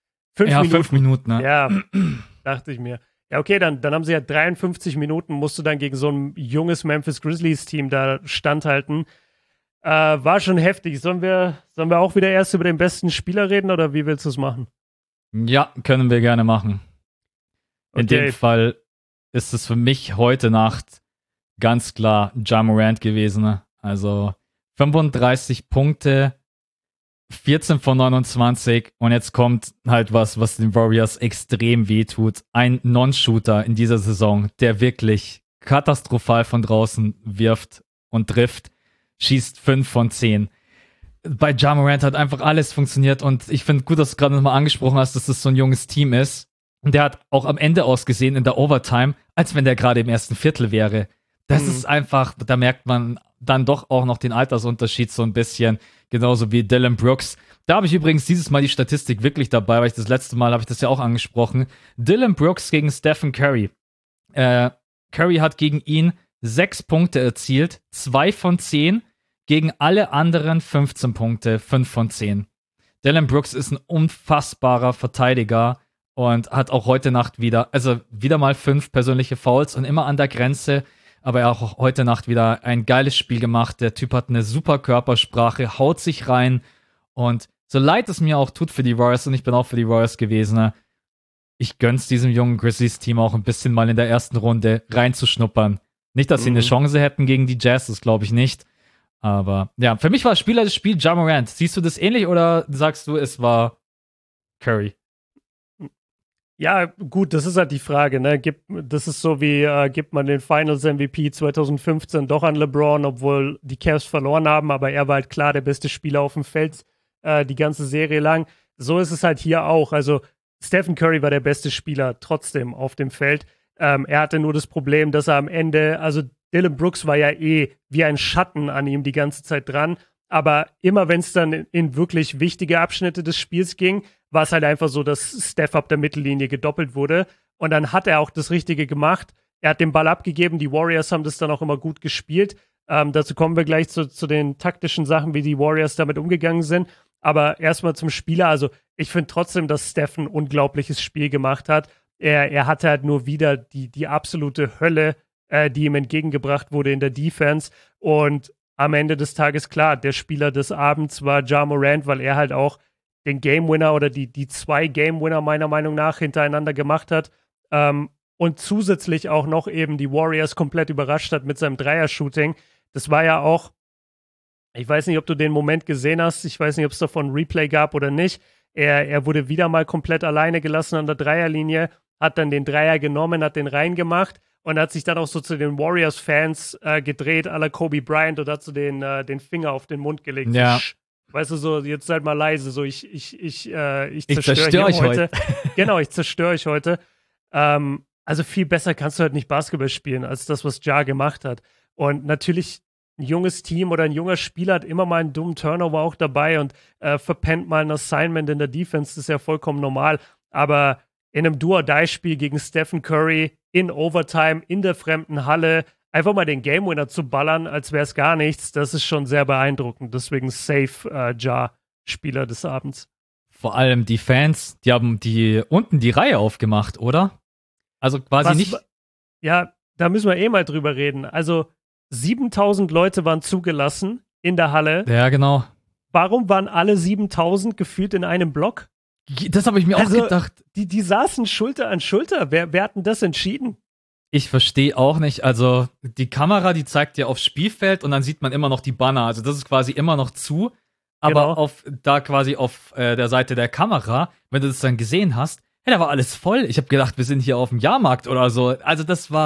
5 Minuten, ne? Ja, dachte ich mir. Ja, okay, dann haben sie ja 53 Minuten, musst du dann gegen so ein junges Memphis Grizzlies-Team da standhalten. War schon heftig. Sollen wir auch wieder erst über den besten Spieler reden oder wie willst du es machen? Ja, können wir gerne machen. In dem Fall ist es für mich heute Nacht ganz klar Ja Morant gewesen. Ne? Also 35 Punkte, 14 von 29 und jetzt kommt halt was den Warriors extrem wehtut. Ein Non-Shooter in dieser Saison, der wirklich katastrophal von draußen wirft und trifft, schießt 5 von 10. Bei Ja Morant hat einfach alles funktioniert und ich finde gut, dass du gerade nochmal angesprochen hast, dass das so ein junges Team ist. Und der hat auch am Ende ausgesehen in der Overtime, als wenn der gerade im ersten Viertel wäre. Das ist einfach, da merkt man dann doch auch noch den Altersunterschied so ein bisschen, genauso wie Dillon Brooks. Da habe ich übrigens dieses Mal die Statistik wirklich dabei, weil ich das letzte Mal habe ich das ja auch angesprochen. Dillon Brooks gegen Stephen Curry. Curry hat gegen ihn 6 Punkte erzielt, 2 von 10, gegen alle anderen 15 Punkte, 5 von 10. Dillon Brooks ist ein unfassbarer Verteidiger und hat auch heute Nacht wieder mal 5 persönliche Fouls und immer an der Grenze, aber er hat auch heute Nacht wieder ein geiles Spiel gemacht. Der Typ hat eine super Körpersprache, haut sich rein und so leid es mir auch tut für die Warriors und ich bin auch für die Warriors gewesen, ich gönn's diesem jungen Grizzlies-Team auch ein bisschen mal in der ersten Runde reinzuschnuppern. Nicht, dass sie eine Chance hätten gegen die Jazz, das glaube ich nicht. Aber ja, für mich war Spieler des Spiels Ja Morant. Siehst du das ähnlich oder sagst du, es war Curry? Ja, gut, das ist halt die Frage, ne? Das ist so wie, gibt man den Finals MVP 2015 doch an LeBron, obwohl die Cavs verloren haben, aber er war halt klar der beste Spieler auf dem Feld die ganze Serie lang. So ist es halt hier auch. Also Stephen Curry war der beste Spieler trotzdem auf dem Feld. Er hatte nur das Problem, dass er am Ende, also Dillon Brooks war ja wie ein Schatten an ihm die ganze Zeit dran. Aber immer wenn es dann in wirklich wichtige Abschnitte des Spiels ging, war es halt einfach so, dass Steph ab der Mittellinie gedoppelt wurde. Und dann hat er auch das Richtige gemacht. Er hat den Ball abgegeben. Die Warriors haben das dann auch immer gut gespielt. Dazu kommen wir gleich zu den taktischen Sachen, wie die Warriors damit umgegangen sind. Aber erstmal zum Spieler. Also ich finde trotzdem, dass Steph ein unglaubliches Spiel gemacht hat. Er hatte halt nur wieder die absolute Hölle, die ihm entgegengebracht wurde in der Defense. Und am Ende des Tages, klar, der Spieler des Abends war Ja Morant, weil er halt auch den Game Winner oder die 2 Game Winner meiner Meinung nach hintereinander gemacht hat. Und zusätzlich auch noch eben die Warriors komplett überrascht hat mit seinem Dreier-Shooting. Das war ja auch, ich weiß nicht, ob du den Moment gesehen hast, ich weiß nicht, ob es davon ein Replay gab oder nicht. Er wurde wieder mal komplett alleine gelassen an der Dreierlinie, hat dann den Dreier genommen, hat den reingemacht und hat sich dann auch so zu den Warriors-Fans gedreht, à la Kobe Bryant, und hat so den Finger auf den Mund gelegt. Ja. So, weißt du, so, jetzt seid mal leise, so ich zerstöre euch heute. Genau, ich zerstöre euch heute. Also viel besser kannst du halt nicht Basketball spielen, als das, was Ja gemacht hat. Und natürlich ein junges Team oder ein junger Spieler hat immer mal einen dummen Turnover auch dabei und verpennt mal ein Assignment in der Defense, das ist ja vollkommen normal. Aber in einem Do-or-Die-Spiel gegen Stephen Curry in Overtime, in der fremden Halle, einfach mal den Game-Winner zu ballern, als wäre es gar nichts, das ist schon sehr beeindruckend. Deswegen safe Ja, Spieler des Abends. Vor allem die Fans, die haben unten die Reihe aufgemacht, oder? Also quasi nicht. Ja, da müssen wir mal drüber reden. Also 7.000 Leute waren zugelassen in der Halle. Ja, genau. Warum waren alle 7.000 gefühlt in einem Block? Das habe ich mir auch gedacht. Die saßen Schulter an Schulter. Wer hat denn das entschieden? Ich verstehe auch nicht, also die Kamera, die zeigt ja aufs Spielfeld und dann sieht man immer noch die Banner, also das ist quasi immer noch zu, aber Genau. quasi auf der Seite der Kamera, wenn du das dann gesehen hast, hey, da war alles voll. Ich habe gedacht, wir sind hier auf dem Jahrmarkt oder so. Also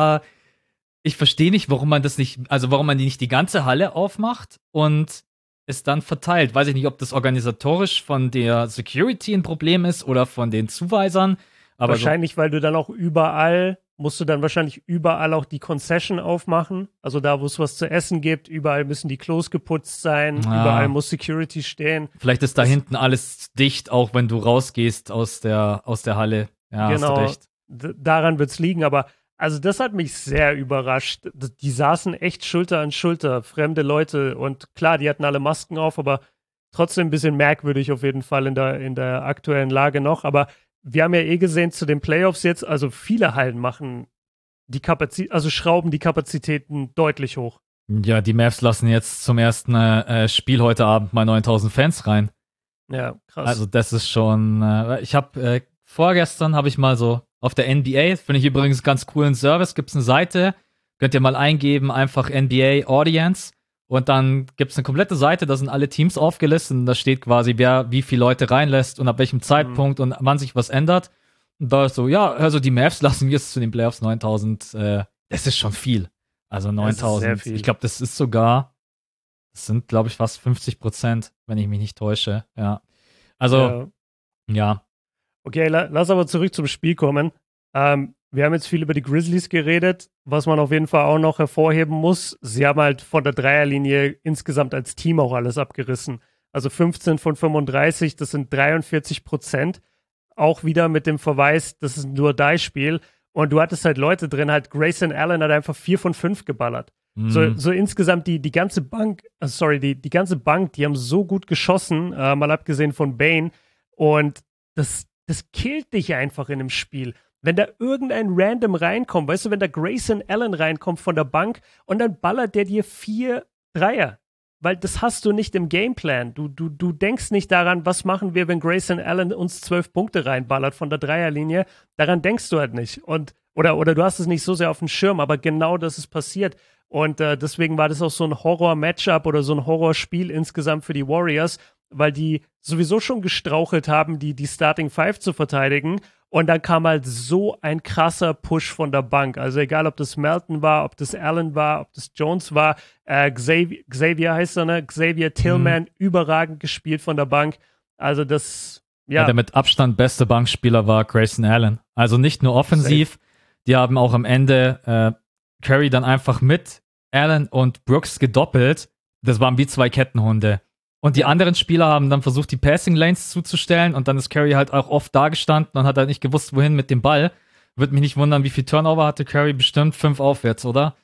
ich verstehe nicht, warum man warum man nicht die ganze Halle aufmacht und es dann verteilt. Weiß ich nicht, ob das organisatorisch von der Security ein Problem ist oder von den Zuweisern, aber Wahrscheinlich, weil musst du dann wahrscheinlich überall auch die Concession aufmachen. Also da, wo es was zu essen gibt, überall müssen die Klos geputzt sein, überall muss Security stehen. Vielleicht ist da hinten alles dicht, auch wenn du rausgehst aus der Halle. Ja, genau, hast du recht. Daran wird es liegen, aber also das hat mich sehr überrascht. Die saßen echt Schulter an Schulter, fremde Leute und klar, die hatten alle Masken auf, aber trotzdem ein bisschen merkwürdig auf jeden Fall in der aktuellen Lage noch, aber wir haben ja gesehen zu den Playoffs jetzt, also viele Hallen machen schrauben die Kapazitäten deutlich hoch. Ja, die Mavs lassen jetzt zum ersten Spiel heute Abend mal 9000 Fans rein. Ja, krass. Also das ist schon, vorgestern habe ich mal so auf der NBA, finde ich übrigens ganz coolen Service, gibt es eine Seite, könnt ihr mal eingeben, einfach NBA Audience und dann gibt es eine komplette Seite, da sind alle Teams aufgelistet und da steht quasi, wer wie viele Leute reinlässt und ab welchem Zeitpunkt und wann sich was ändert. Und da ist so, ja, also die Mavs lassen jetzt zu den Playoffs 9000, das ist schon viel. Also 9000, ich glaube, das sind, glaube ich, fast 50%, wenn ich mich nicht täusche, ja. Also, ja. Okay, lass aber zurück zum Spiel kommen. Wir haben jetzt viel über die Grizzlies geredet. Was man auf jeden Fall auch noch hervorheben muss, sie haben halt von der Dreierlinie insgesamt als Team auch alles abgerissen. Also 15 von 35, das sind 43%. Auch wieder mit dem Verweis, das ist ein Nur-Die-Spiel. Und du hattest halt Leute drin, halt Grayson Allen hat einfach 4 von 5 geballert. So insgesamt die ganze Bank, die ganze Bank, die haben so gut geschossen, mal abgesehen von Bane. Und das killt dich einfach in dem Spiel. Wenn da irgendein Random reinkommt, weißt du, wenn da Grayson Allen reinkommt von der Bank und dann ballert der dir 4 Dreier. Weil das hast du nicht im Gameplan. Du denkst nicht daran, was machen wir, wenn Grayson Allen uns 12 Punkte reinballert von der Dreierlinie. Daran denkst du halt nicht. Oder du hast es nicht so sehr auf dem Schirm, aber genau das ist passiert. Und deswegen war das auch so ein Horror-Matchup oder so ein Horrorspiel insgesamt für die Warriors, weil die sowieso schon gestrauchelt haben, die Starting Five zu verteidigen. Und dann kam halt so ein krasser Push von der Bank. Also egal, ob das Melton war, ob das Allen war, ob das Jones war, Xavier heißt er, ne? Xavier Tillman, überragend gespielt von der Bank. Also das, ja. Der mit Abstand beste Bankspieler war Grayson Allen. Also nicht nur offensiv, die haben auch am Ende Curry dann einfach mit Allen und Brooks gedoppelt. Das waren wie zwei Kettenhunde. Und die anderen Spieler haben dann versucht, die Passing Lanes zuzustellen und dann ist Curry halt auch oft da gestanden und hat halt nicht gewusst, wohin mit dem Ball. Würde mich nicht wundern, wie viel Turnover hatte Curry, bestimmt 5 aufwärts, oder?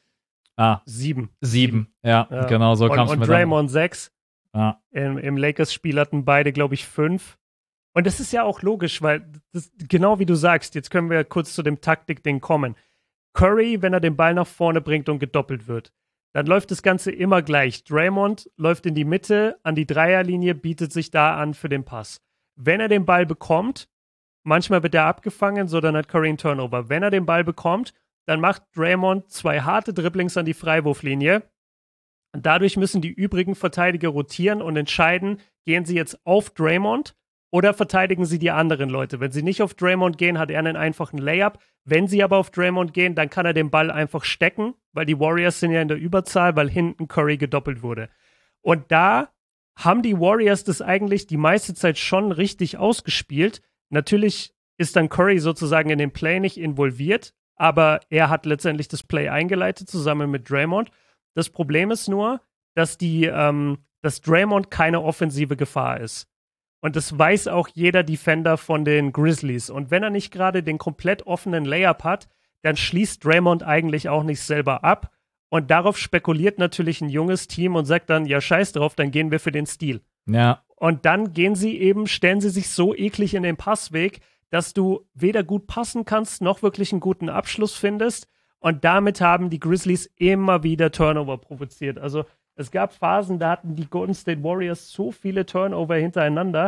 7. Ja, genau, so kam es mir Und Draymond 6. Ja. Im Lakers-Spiel hatten beide, glaube ich, 5. Und das ist ja auch logisch, weil genau wie du sagst, jetzt können wir kurz zu dem Taktik-Ding kommen. Curry, wenn er den Ball nach vorne bringt und gedoppelt wird, dann läuft das Ganze immer gleich. Draymond läuft in die Mitte, an die Dreierlinie, bietet sich da an für den Pass. Wenn er den Ball bekommt, manchmal wird er abgefangen, so dann hat Curry einen Turnover. Wenn er den Ball bekommt, dann macht Draymond 2 harte Dribblings an die Freiwurflinie. Und dadurch müssen die übrigen Verteidiger rotieren und entscheiden, gehen sie jetzt auf Draymond oder verteidigen sie die anderen Leute. Wenn sie nicht auf Draymond gehen, hat er einen einfachen Layup. Wenn sie aber auf Draymond gehen, dann kann er den Ball einfach stecken, weil die Warriors sind ja in der Überzahl, weil hinten Curry gedoppelt wurde. Und da haben die Warriors das eigentlich die meiste Zeit schon richtig ausgespielt. Natürlich ist dann Curry sozusagen in den Play nicht involviert, aber er hat letztendlich das Play eingeleitet, zusammen mit Draymond. Das Problem ist nur, dass Draymond keine offensive Gefahr ist. Und das weiß auch jeder Defender von den Grizzlies. Und wenn er nicht gerade den komplett offenen Layup hat, dann schließt Draymond eigentlich auch nicht selber ab. Und darauf spekuliert natürlich ein junges Team und sagt dann, ja, scheiß drauf, dann gehen wir für den Steal. Ja. Und dann stellen sie sich so eklig in den Passweg, dass du weder gut passen kannst, noch wirklich einen guten Abschluss findest. Und damit haben die Grizzlies immer wieder Turnover provoziert. Also es gab Phasen, da hatten die Golden State Warriors so viele Turnover hintereinander,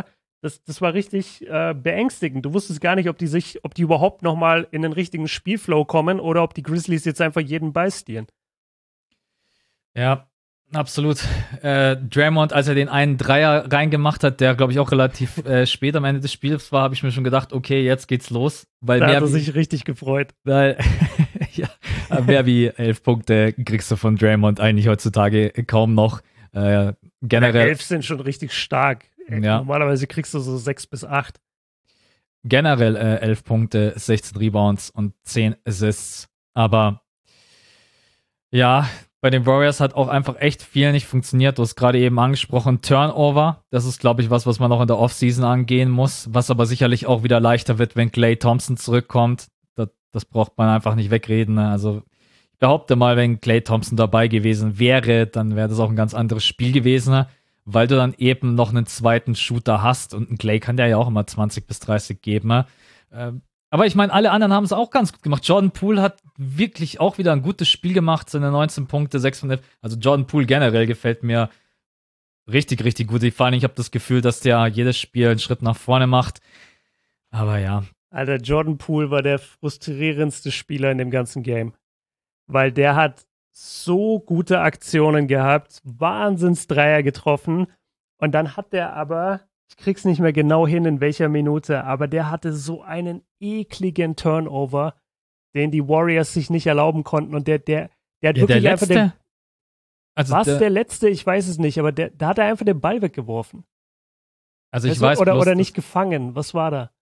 Das war richtig beängstigend. Du wusstest gar nicht, ob die überhaupt nochmal in den richtigen Spielflow kommen oder ob die Grizzlies jetzt einfach jeden Ball stehlen. Ja, absolut. Draymond, als er den einen Dreier reingemacht hat, der, glaube ich, auch relativ spät am Ende des Spiels war, habe ich mir schon gedacht, okay, jetzt geht's los. Weil da hat er sich richtig gefreut. Weil, ja, mehr wie 11 Punkte kriegst du von Draymond eigentlich heutzutage kaum noch. Generell. 11 sind schon richtig stark. Ja. Normalerweise kriegst du so 6 bis 8. Generell 11 Punkte, 16 Rebounds und 10 Assists. Aber ja, bei den Warriors hat auch einfach echt viel nicht funktioniert. Du hast gerade eben angesprochen, Turnover. Das ist, glaube ich, was man noch in der Offseason angehen muss. Was aber sicherlich auch wieder leichter wird, wenn Klay Thompson zurückkommt. Das braucht man einfach nicht wegreden. Also ich behaupte mal, wenn Klay Thompson dabei gewesen wäre, dann wäre das auch ein ganz anderes Spiel gewesen, weil du dann eben noch einen zweiten Shooter hast und ein Klay kann der ja auch immer 20 bis 30 geben. Aber ich meine, alle anderen haben es auch ganz gut gemacht. Jordan Poole hat wirklich auch wieder ein gutes Spiel gemacht, seine 19 Punkte, 6 von 11. Also Jordan Poole generell gefällt mir richtig, richtig gut. Vor allem, ich habe das Gefühl, dass der jedes Spiel einen Schritt nach vorne macht. Aber ja. Alter, Jordan Poole war der frustrierendste Spieler in dem ganzen Game. Weil der hat so gute Aktionen gehabt, Wahnsinns-Dreier getroffen und dann hat der aber, ich krieg's nicht mehr genau hin, in welcher Minute, aber der hatte so einen ekligen Turnover, den die Warriors sich nicht erlauben konnten und der hat wirklich einfach den... Also was der letzte? Ich weiß es nicht, aber da hat er einfach den Ball weggeworfen. Also ich weiß oder nicht gefangen. Was war da?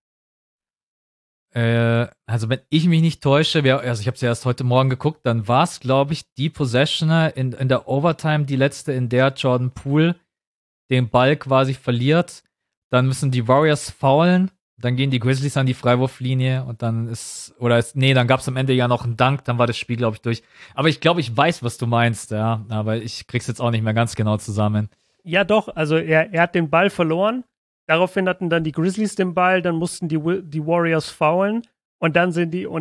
Also wenn ich mich nicht täusche, also ich habe es ja erst heute Morgen geguckt, dann war es, glaube ich, die Possession in der Overtime, die letzte, in der Jordan Poole den Ball quasi verliert. Dann müssen die Warriors foulen, dann gehen die Grizzlies an die Freiwurflinie und dann dann gab es am Ende ja noch einen Dunk, dann war das Spiel, glaube ich, durch. Aber ich glaube, ich weiß, was du meinst, ja, aber ich krieg's jetzt auch nicht mehr ganz genau zusammen. Ja doch, also er hat den Ball verloren. Daraufhin hatten dann die Grizzlies den Ball, dann mussten die Warriors foulen und dann sind die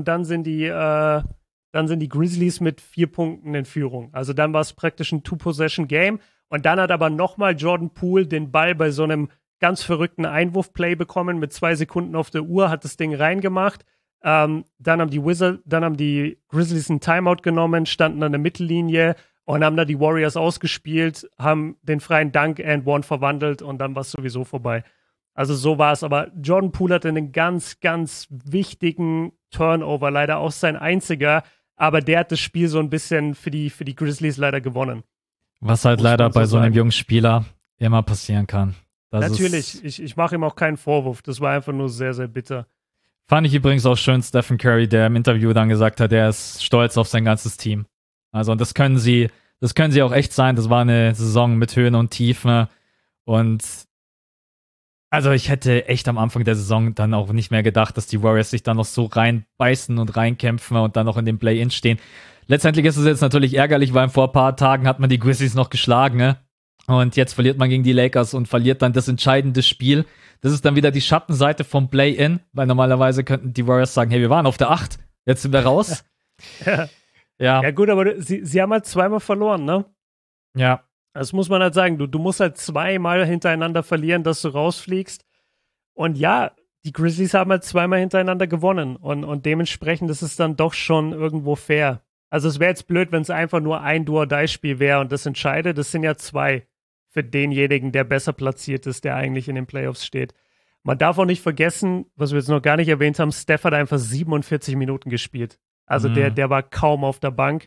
Grizzlies mit 4 Punkten in Führung. Also dann war es praktisch ein Two-Possession-Game und dann hat aber nochmal Jordan Poole den Ball bei so einem ganz verrückten Einwurfplay bekommen mit 2 Sekunden auf der Uhr, hat das Ding reingemacht. Dann haben die Grizzlies einen Timeout genommen, standen an der Mittellinie und haben da die Warriors ausgespielt, haben den freien Dunk and One verwandelt und dann war es sowieso vorbei. Also so war es, aber Jordan Poole hatte einen ganz, ganz wichtigen Turnover, leider auch sein einziger, aber der hat das Spiel so ein bisschen für die Grizzlies leider gewonnen. Was halt leider bei so einem jungen Spieler immer passieren kann. Natürlich, ich mache ihm auch keinen Vorwurf, das war einfach nur sehr, sehr bitter. Fand ich übrigens auch schön, Stephen Curry, der im Interview dann gesagt hat, er ist stolz auf sein ganzes Team. Also, und das können sie auch echt sein. Das war eine Saison mit Höhen und Tiefen. Und also ich hätte echt am Anfang der Saison dann auch nicht mehr gedacht, dass die Warriors sich dann noch so reinbeißen und reinkämpfen und dann noch in dem Play-In stehen. Letztendlich ist es jetzt natürlich ärgerlich, weil vor ein paar Tagen hat man die Grizzlies noch geschlagen, ne? Und jetzt verliert man gegen die Lakers und verliert dann das entscheidende Spiel. Das ist dann wieder die Schattenseite vom Play-In, weil normalerweise könnten die Warriors sagen, hey, wir waren auf der 8, jetzt sind wir raus. Ja gut, aber sie haben halt zweimal verloren, ne? Ja. Das muss man halt sagen. Du musst halt zweimal hintereinander verlieren, dass du rausfliegst. Und ja, die Grizzlies haben halt zweimal hintereinander gewonnen. Und dementsprechend ist es dann doch schon irgendwo fair. Also es wäre jetzt blöd, wenn es einfach nur ein Do-or-Die-Spiel wäre und das entscheidet. Das sind ja 2 für denjenigen, der besser platziert ist, der eigentlich in den Playoffs steht. Man darf auch nicht vergessen, was wir jetzt noch gar nicht erwähnt haben, Steph hat einfach 47 Minuten gespielt. Also der war kaum auf der Bank.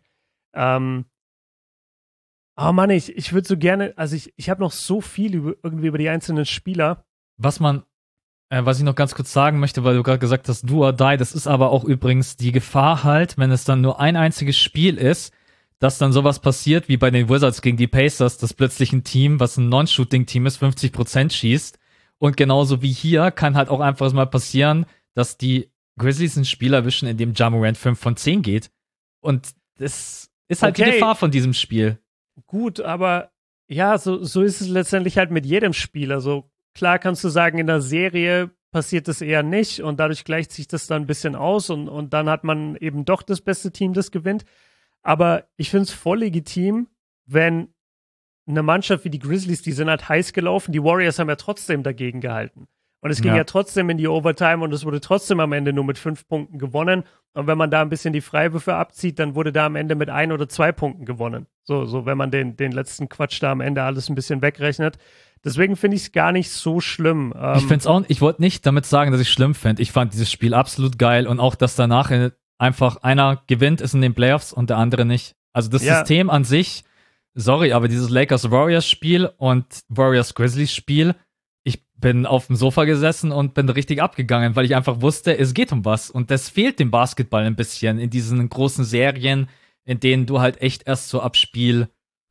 Oh Mann, ich würde so gerne, also ich habe noch so viel über die einzelnen Spieler. Was ich noch ganz kurz sagen möchte, weil du gerade gesagt hast, do or die, das ist aber auch übrigens die Gefahr halt, wenn es dann nur ein einziges Spiel ist, dass dann sowas passiert, wie bei den Wizards gegen die Pacers, dass plötzlich ein Team, was ein Non-Shooting-Team ist, 50% schießt. Und genauso wie hier kann halt auch einfach mal passieren, dass die Grizzlies ein Spiel erwischen, in dem Ja Morant 5 von 10 geht. Und das ist halt die Gefahr von diesem Spiel. Gut, aber ja, so ist es letztendlich halt mit jedem Spiel. Also klar kannst du sagen, in der Serie passiert das eher nicht und dadurch gleicht sich das dann ein bisschen aus und dann hat man eben doch das beste Team, das gewinnt. Aber ich finde es voll legitim, wenn eine Mannschaft wie die Grizzlies, die sind halt heiß gelaufen, die Warriors haben ja trotzdem dagegen gehalten. Und es ging ja trotzdem in die Overtime und es wurde trotzdem am Ende nur mit 5 Punkten gewonnen. Und wenn man da ein bisschen die Freiwürfe abzieht, dann wurde da am Ende mit 1 oder 2 Punkten gewonnen. So wenn man den letzten Quatsch da am Ende alles ein bisschen wegrechnet. Deswegen finde ich es gar nicht so schlimm. Ich wollte nicht damit sagen, dass ich es schlimm finde. Ich fand dieses Spiel absolut geil und auch, dass danach einfach einer gewinnt, ist in den Playoffs und der andere nicht. Also das System an sich, sorry, aber dieses Lakers-Warriors-Spiel und Warriors-Grizzlies-Spiel, ich bin auf dem Sofa gesessen und bin richtig abgegangen, weil ich einfach wusste, es geht um was. Und das fehlt dem Basketball ein bisschen in diesen großen Serien, in denen du halt echt erst so ab Spiel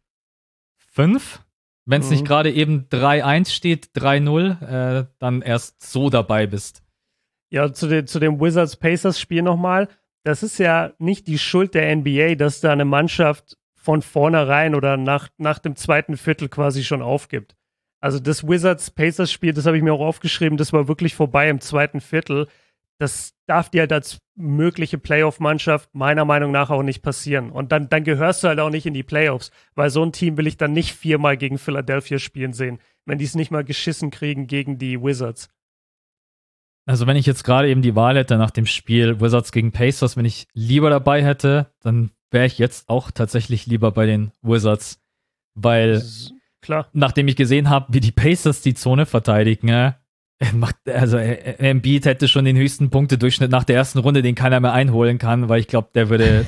5, wenn es nicht gerade eben 3-1 steht, 3-0, dann erst so dabei bist. Ja, zu dem Wizards-Pacers-Spiel nochmal. Das ist ja nicht die Schuld der NBA, dass da eine Mannschaft von vornherein oder nach dem zweiten Viertel quasi schon aufgibt. Also das Wizards-Pacers-Spiel, das habe ich mir auch aufgeschrieben, das war wirklich vorbei im zweiten Viertel. Das darf dir halt als mögliche Playoff-Mannschaft meiner Meinung nach auch nicht passieren. Und dann gehörst du halt auch nicht in die Playoffs, weil so ein Team will ich dann nicht 4-mal gegen Philadelphia spielen sehen, wenn die es nicht mal geschissen kriegen gegen die Wizards. Also wenn ich jetzt gerade eben die Wahl hätte nach dem Spiel Wizards gegen Pacers, wenn ich lieber dabei hätte, dann wäre ich jetzt auch tatsächlich lieber bei den Wizards, weil klar, nachdem ich gesehen habe, wie die Pacers die Zone verteidigen, Embiid hätte schon den höchsten Punktedurchschnitt nach der ersten Runde, den keiner mehr einholen kann, weil ich glaube, der würde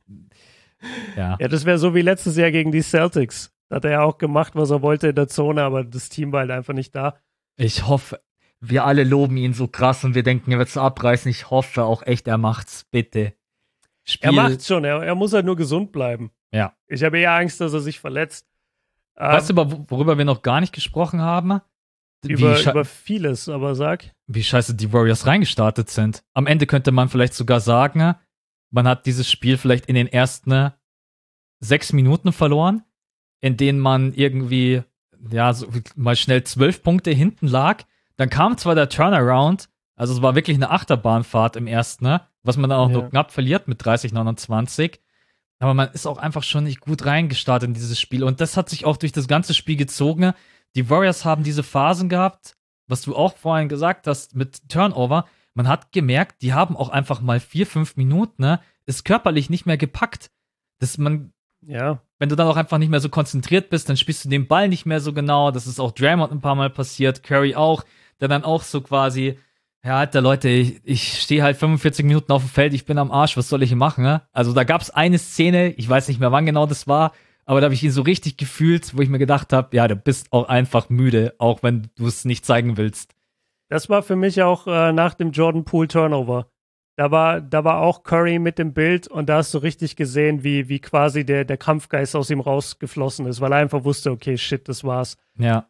ja, das wäre so wie letztes Jahr gegen die Celtics. Da hat er ja auch gemacht, was er wollte in der Zone, aber das Team war halt einfach nicht da. Ich hoffe, wir alle loben ihn so krass und wir denken, er wird es abreißen. Ich hoffe auch echt, er macht's, bitte. Er macht's schon, er muss halt nur gesund bleiben. Ja. Ich habe eher Angst, dass er sich verletzt. Weißt du, worüber wir noch gar nicht gesprochen haben? Über vieles, aber sag. Wie scheiße die Warriors reingestartet sind. Am Ende könnte man vielleicht sogar sagen, man hat dieses Spiel vielleicht in den ersten 6 Minuten verloren, in denen man irgendwie, ja, so mal schnell 12 Punkte hinten lag. Dann kam zwar der Turnaround, also es war wirklich eine Achterbahnfahrt im ersten, was man dann auch nur knapp verliert mit 30-29. Aber man ist auch einfach schon nicht gut reingestartet in dieses Spiel. Und das hat sich auch durch das ganze Spiel gezogen. Die Warriors haben diese Phasen gehabt, was du auch vorhin gesagt hast, mit Turnover. Man hat gemerkt, die haben auch einfach mal 4-5 Minuten, ist körperlich nicht mehr gepackt. Wenn du dann auch einfach nicht mehr so konzentriert bist, dann spielst du den Ball nicht mehr so genau. Das ist auch Draymond ein paar Mal passiert, Curry auch, der dann auch so quasi, ja, Alter, Leute, ich stehe halt 45 Minuten auf dem Feld, ich bin am Arsch, was soll ich hier machen, ne? Also da gab es eine Szene, ich weiß nicht mehr, wann genau das war, aber da habe ich ihn so richtig gefühlt, wo ich mir gedacht habe, ja, du bist auch einfach müde, auch wenn du es nicht zeigen willst. Das war für mich auch nach dem Jordan Poole Turnover. Da war auch Curry mit dem Bild und da hast du richtig gesehen, wie quasi der Kampfgeist aus ihm rausgeflossen ist, weil er einfach wusste, okay, shit, das war's. Ja.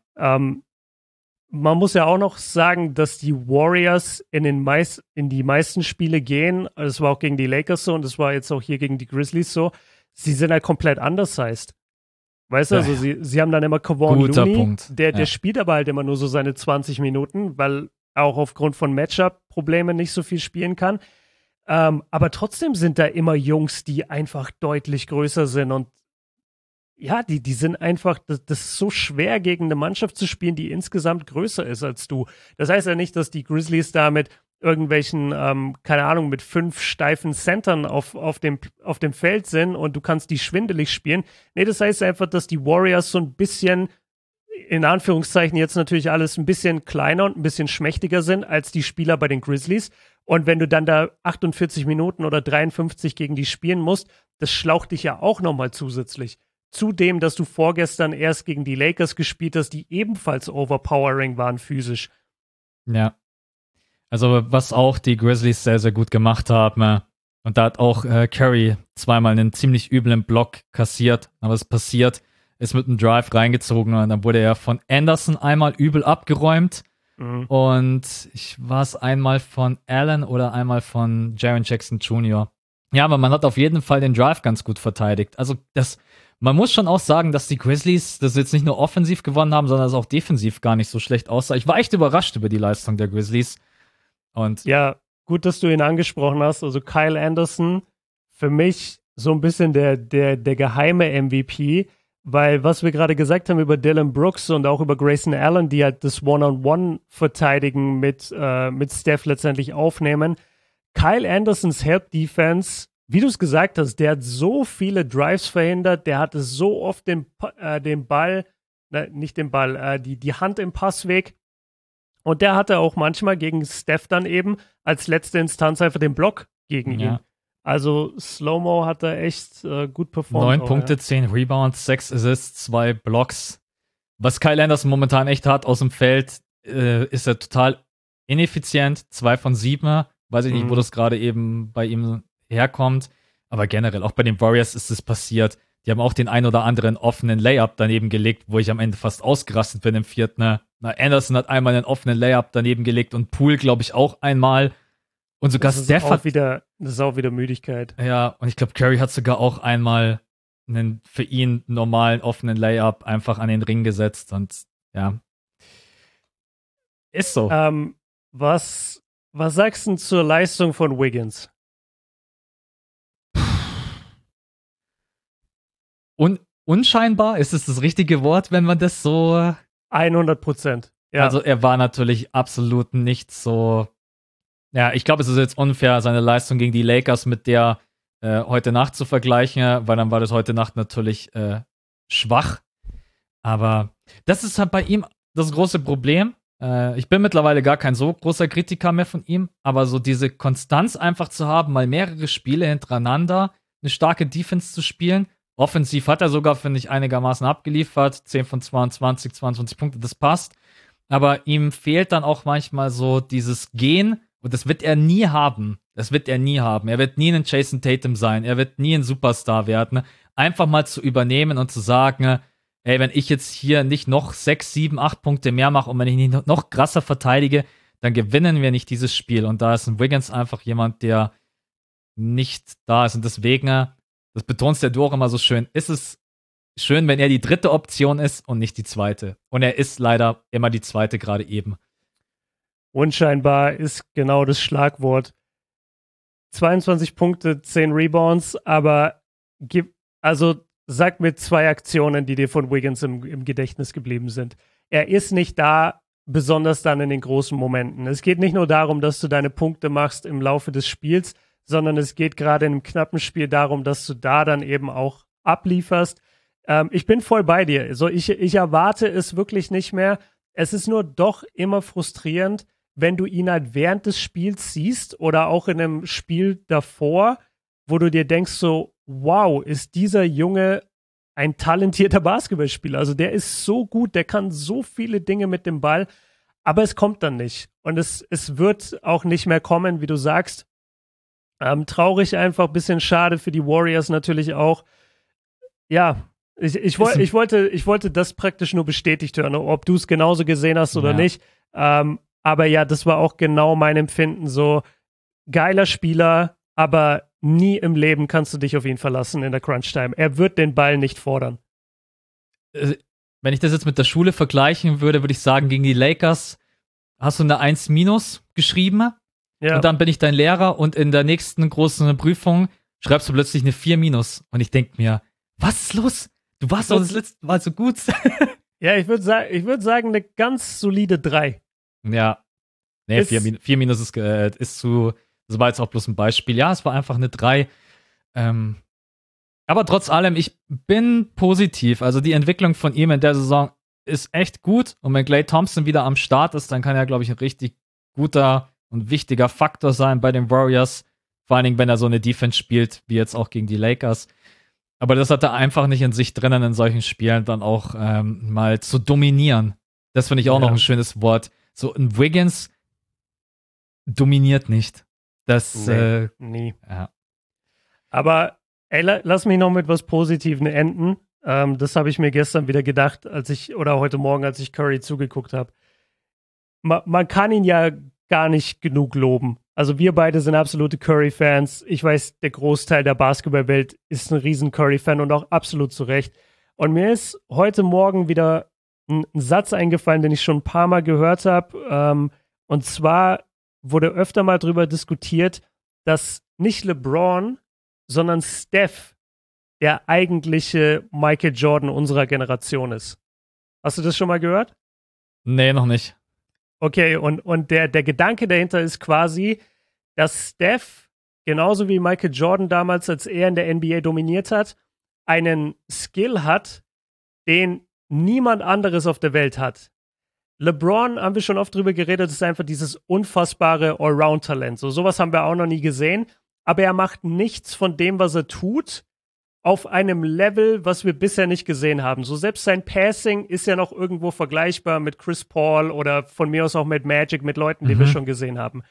Man muss ja auch noch sagen, dass die Warriors in die meisten Spiele gehen, das war auch gegen die Lakers so und das war jetzt auch hier gegen die Grizzlies so, sie sind halt komplett undersized. Weißt du, also sie haben dann immer Kevon Looney, der spielt aber halt immer nur so seine 20 Minuten, weil er auch aufgrund von Matchup-Problemen nicht so viel spielen kann. Aber trotzdem sind da immer Jungs, die einfach deutlich größer sind und ja, die sind einfach, das ist so schwer, gegen eine Mannschaft zu spielen, die insgesamt größer ist als du. Das heißt ja nicht, dass die Grizzlies da mit irgendwelchen, keine Ahnung, mit 5 steifen Centern auf dem Feld sind und du kannst die schwindelig spielen. Nee, das heißt einfach, dass die Warriors so ein bisschen, in Anführungszeichen jetzt natürlich alles ein bisschen kleiner und ein bisschen schmächtiger sind als die Spieler bei den Grizzlies. Und wenn du dann da 48 Minuten oder 53 gegen die spielen musst, das schlaucht dich ja auch nochmal zusätzlich. Zudem, dass du vorgestern erst gegen die Lakers gespielt hast, die ebenfalls overpowering waren physisch. Ja. Also was auch die Grizzlies sehr, sehr gut gemacht haben. Und da hat auch Curry zweimal einen ziemlich üblen Block kassiert. Aber es passiert, ist mit einem Drive reingezogen und dann wurde er von Anderson einmal übel abgeräumt. Und war es einmal von Allen oder einmal von Jaren Jackson Jr. Ja, aber man hat auf jeden Fall den Drive ganz gut verteidigt. Also man muss schon auch sagen, dass die Grizzlies das jetzt nicht nur offensiv gewonnen haben, sondern es auch defensiv gar nicht so schlecht aussah. Ich war echt überrascht über die Leistung der Grizzlies. Und ja, gut, dass du ihn angesprochen hast. Also Kyle Anderson, für mich so ein bisschen der geheime MVP, weil was wir gerade gesagt haben über Dylan Brooks und auch über Grayson Allen, die halt das One-on-One-Verteidigen mit Steph letztendlich aufnehmen. Kyle Andersons Help-Defense, wie du es gesagt hast, der hat so viele Drives verhindert, der hatte so oft den Ball, nicht den Ball, die Hand im Passweg. Und der hatte auch manchmal gegen Steph dann eben als letzte Instanz einfach den Block gegen ihn. Also Slow-Mo hat da echt gut performt. 9 Punkte, 10 Rebounds, 6 Assists, 2 Blocks. Was Kyle Anderson momentan echt hat aus dem Feld, ist er total ineffizient. 2 von 7. Weiß ich nicht, wo das gerade eben bei ihm herkommt. Aber generell, auch bei den Warriors ist es passiert. Die haben auch den ein oder anderen offenen Layup daneben gelegt, wo ich am Ende fast ausgerastet bin im 4. Anderson hat einmal einen offenen Layup daneben gelegt und Poole, glaube ich, auch einmal. Und sogar Steph hat... Das ist auch wieder Müdigkeit. Ja, und ich glaube, Curry hat sogar auch einmal einen für ihn normalen offenen Layup einfach an den Ring gesetzt. Und ja, ist so. Was sagst du zur Leistung von Wiggins? Unscheinbar, ist es das richtige Wort, wenn man das so... 100%. Ja. Also er war natürlich absolut nicht so... Ja, ich glaube, es ist jetzt unfair, seine Leistung gegen die Lakers mit der heute Nacht zu vergleichen, weil dann war das heute Nacht natürlich schwach. Aber das ist halt bei ihm das große Problem. Ich bin mittlerweile gar kein so großer Kritiker mehr von ihm, aber so diese Konstanz einfach zu haben, mal mehrere Spiele hintereinander eine starke Defense zu spielen. Offensiv hat er sogar, finde ich, einigermaßen abgeliefert. 10 von 22, 22 Punkte, das passt. Aber ihm fehlt dann auch manchmal so dieses Gehen. Und das wird er nie haben. Das wird er nie haben. Er wird nie ein Jason Tatum sein. Er wird nie ein Superstar werden. Einfach mal zu übernehmen und zu sagen, ey, wenn ich jetzt hier nicht noch 6, 7, 8 Punkte mehr mache und wenn ich nicht noch krasser verteidige, dann gewinnen wir nicht dieses Spiel. Und da ist ein Wiggins einfach jemand, der nicht da ist. Und deswegen, das betonst der auch immer so schön, ist es schön, wenn er die dritte Option ist und nicht die zweite. Und er ist leider immer die zweite gerade eben. Unscheinbar ist genau das Schlagwort. 22 Punkte, 10 Rebounds, aber sag mir 2 Aktionen, die dir von Wiggins im Gedächtnis geblieben sind. Er ist nicht da, besonders dann in den großen Momenten. Es geht nicht nur darum, dass du deine Punkte machst im Laufe des Spiels, sondern es geht gerade in einem knappen Spiel darum, dass du da dann eben auch ablieferst. Ich bin voll bei dir. Also ich erwarte es wirklich nicht mehr. Es ist nur doch immer frustrierend, wenn du ihn halt während des Spiels siehst oder auch in einem Spiel davor, wo du dir denkst so, wow, ist dieser Junge ein talentierter Basketballspieler. Also der ist so gut, der kann so viele Dinge mit dem Ball, aber es kommt dann nicht. Und es wird auch nicht mehr kommen, wie du sagst. Traurig einfach, bisschen schade für die Warriors natürlich auch. Ja, ich wollte das praktisch nur bestätigt hören, ob du es genauso gesehen hast oder nicht. Aber ja, das war auch genau mein Empfinden. So geiler Spieler, aber nie im Leben kannst du dich auf ihn verlassen in der Crunch-Time. Er wird den Ball nicht fordern. Wenn ich das jetzt mit der Schule vergleichen würde, würde ich sagen, gegen die Lakers hast du eine 1- geschrieben. Ja. Und dann bin ich dein Lehrer und in der nächsten großen Prüfung schreibst du plötzlich eine 4-. Und ich denke mir, was ist los? Du warst doch das letzte Mal so gut. Ja, ich würde sagen, eine ganz solide 3. Ja. Nee, 4- ist zu, das war jetzt auch bloß ein Beispiel. Ja, es war einfach eine 3. Aber trotz allem, ich bin positiv. Also die Entwicklung von ihm in der Saison ist echt gut. Und wenn Klay Thompson wieder am Start ist, dann kann er, glaube ich, ein richtig guter und wichtiger Faktor sein bei den Warriors. Vor allen Dingen, wenn er so eine Defense spielt, wie jetzt auch gegen die Lakers. Aber das hat er einfach nicht in sich drinnen, in solchen Spielen dann auch mal zu dominieren. Das finde ich auch noch ein schönes Wort. So ein Wiggins dominiert nicht. Das, nie. Ja. Aber ey, lass mich noch mit was Positivem enden. Das habe ich mir gestern wieder gedacht, oder heute Morgen, als ich Curry zugeguckt habe. Man kann ihn ja gar nicht genug loben. Also wir beide sind absolute Curry-Fans. Ich weiß, der Großteil der Basketballwelt ist ein riesen Curry-Fan und auch absolut zu Recht. Und mir ist heute Morgen wieder ein Satz eingefallen, den ich schon ein paar Mal gehört habe. Und zwar wurde öfter mal drüber diskutiert, dass nicht LeBron, sondern Steph der eigentliche Michael Jordan unserer Generation ist. Hast du das schon mal gehört? Nee, noch nicht. Okay, und der Gedanke dahinter ist quasi, dass Steph, genauso wie Michael Jordan damals, als er in der NBA dominiert hat, einen Skill hat, den niemand anderes auf der Welt hat. LeBron, haben wir schon oft drüber geredet, ist einfach dieses unfassbare Allround-Talent. Sowas haben wir auch noch nie gesehen. Aber er macht nichts von dem, was er tut, auf einem Level, was wir bisher nicht gesehen haben. So selbst sein Passing ist ja noch irgendwo vergleichbar mit Chris Paul oder von mir aus auch mit Magic, mit Leuten, die wir schon gesehen haben.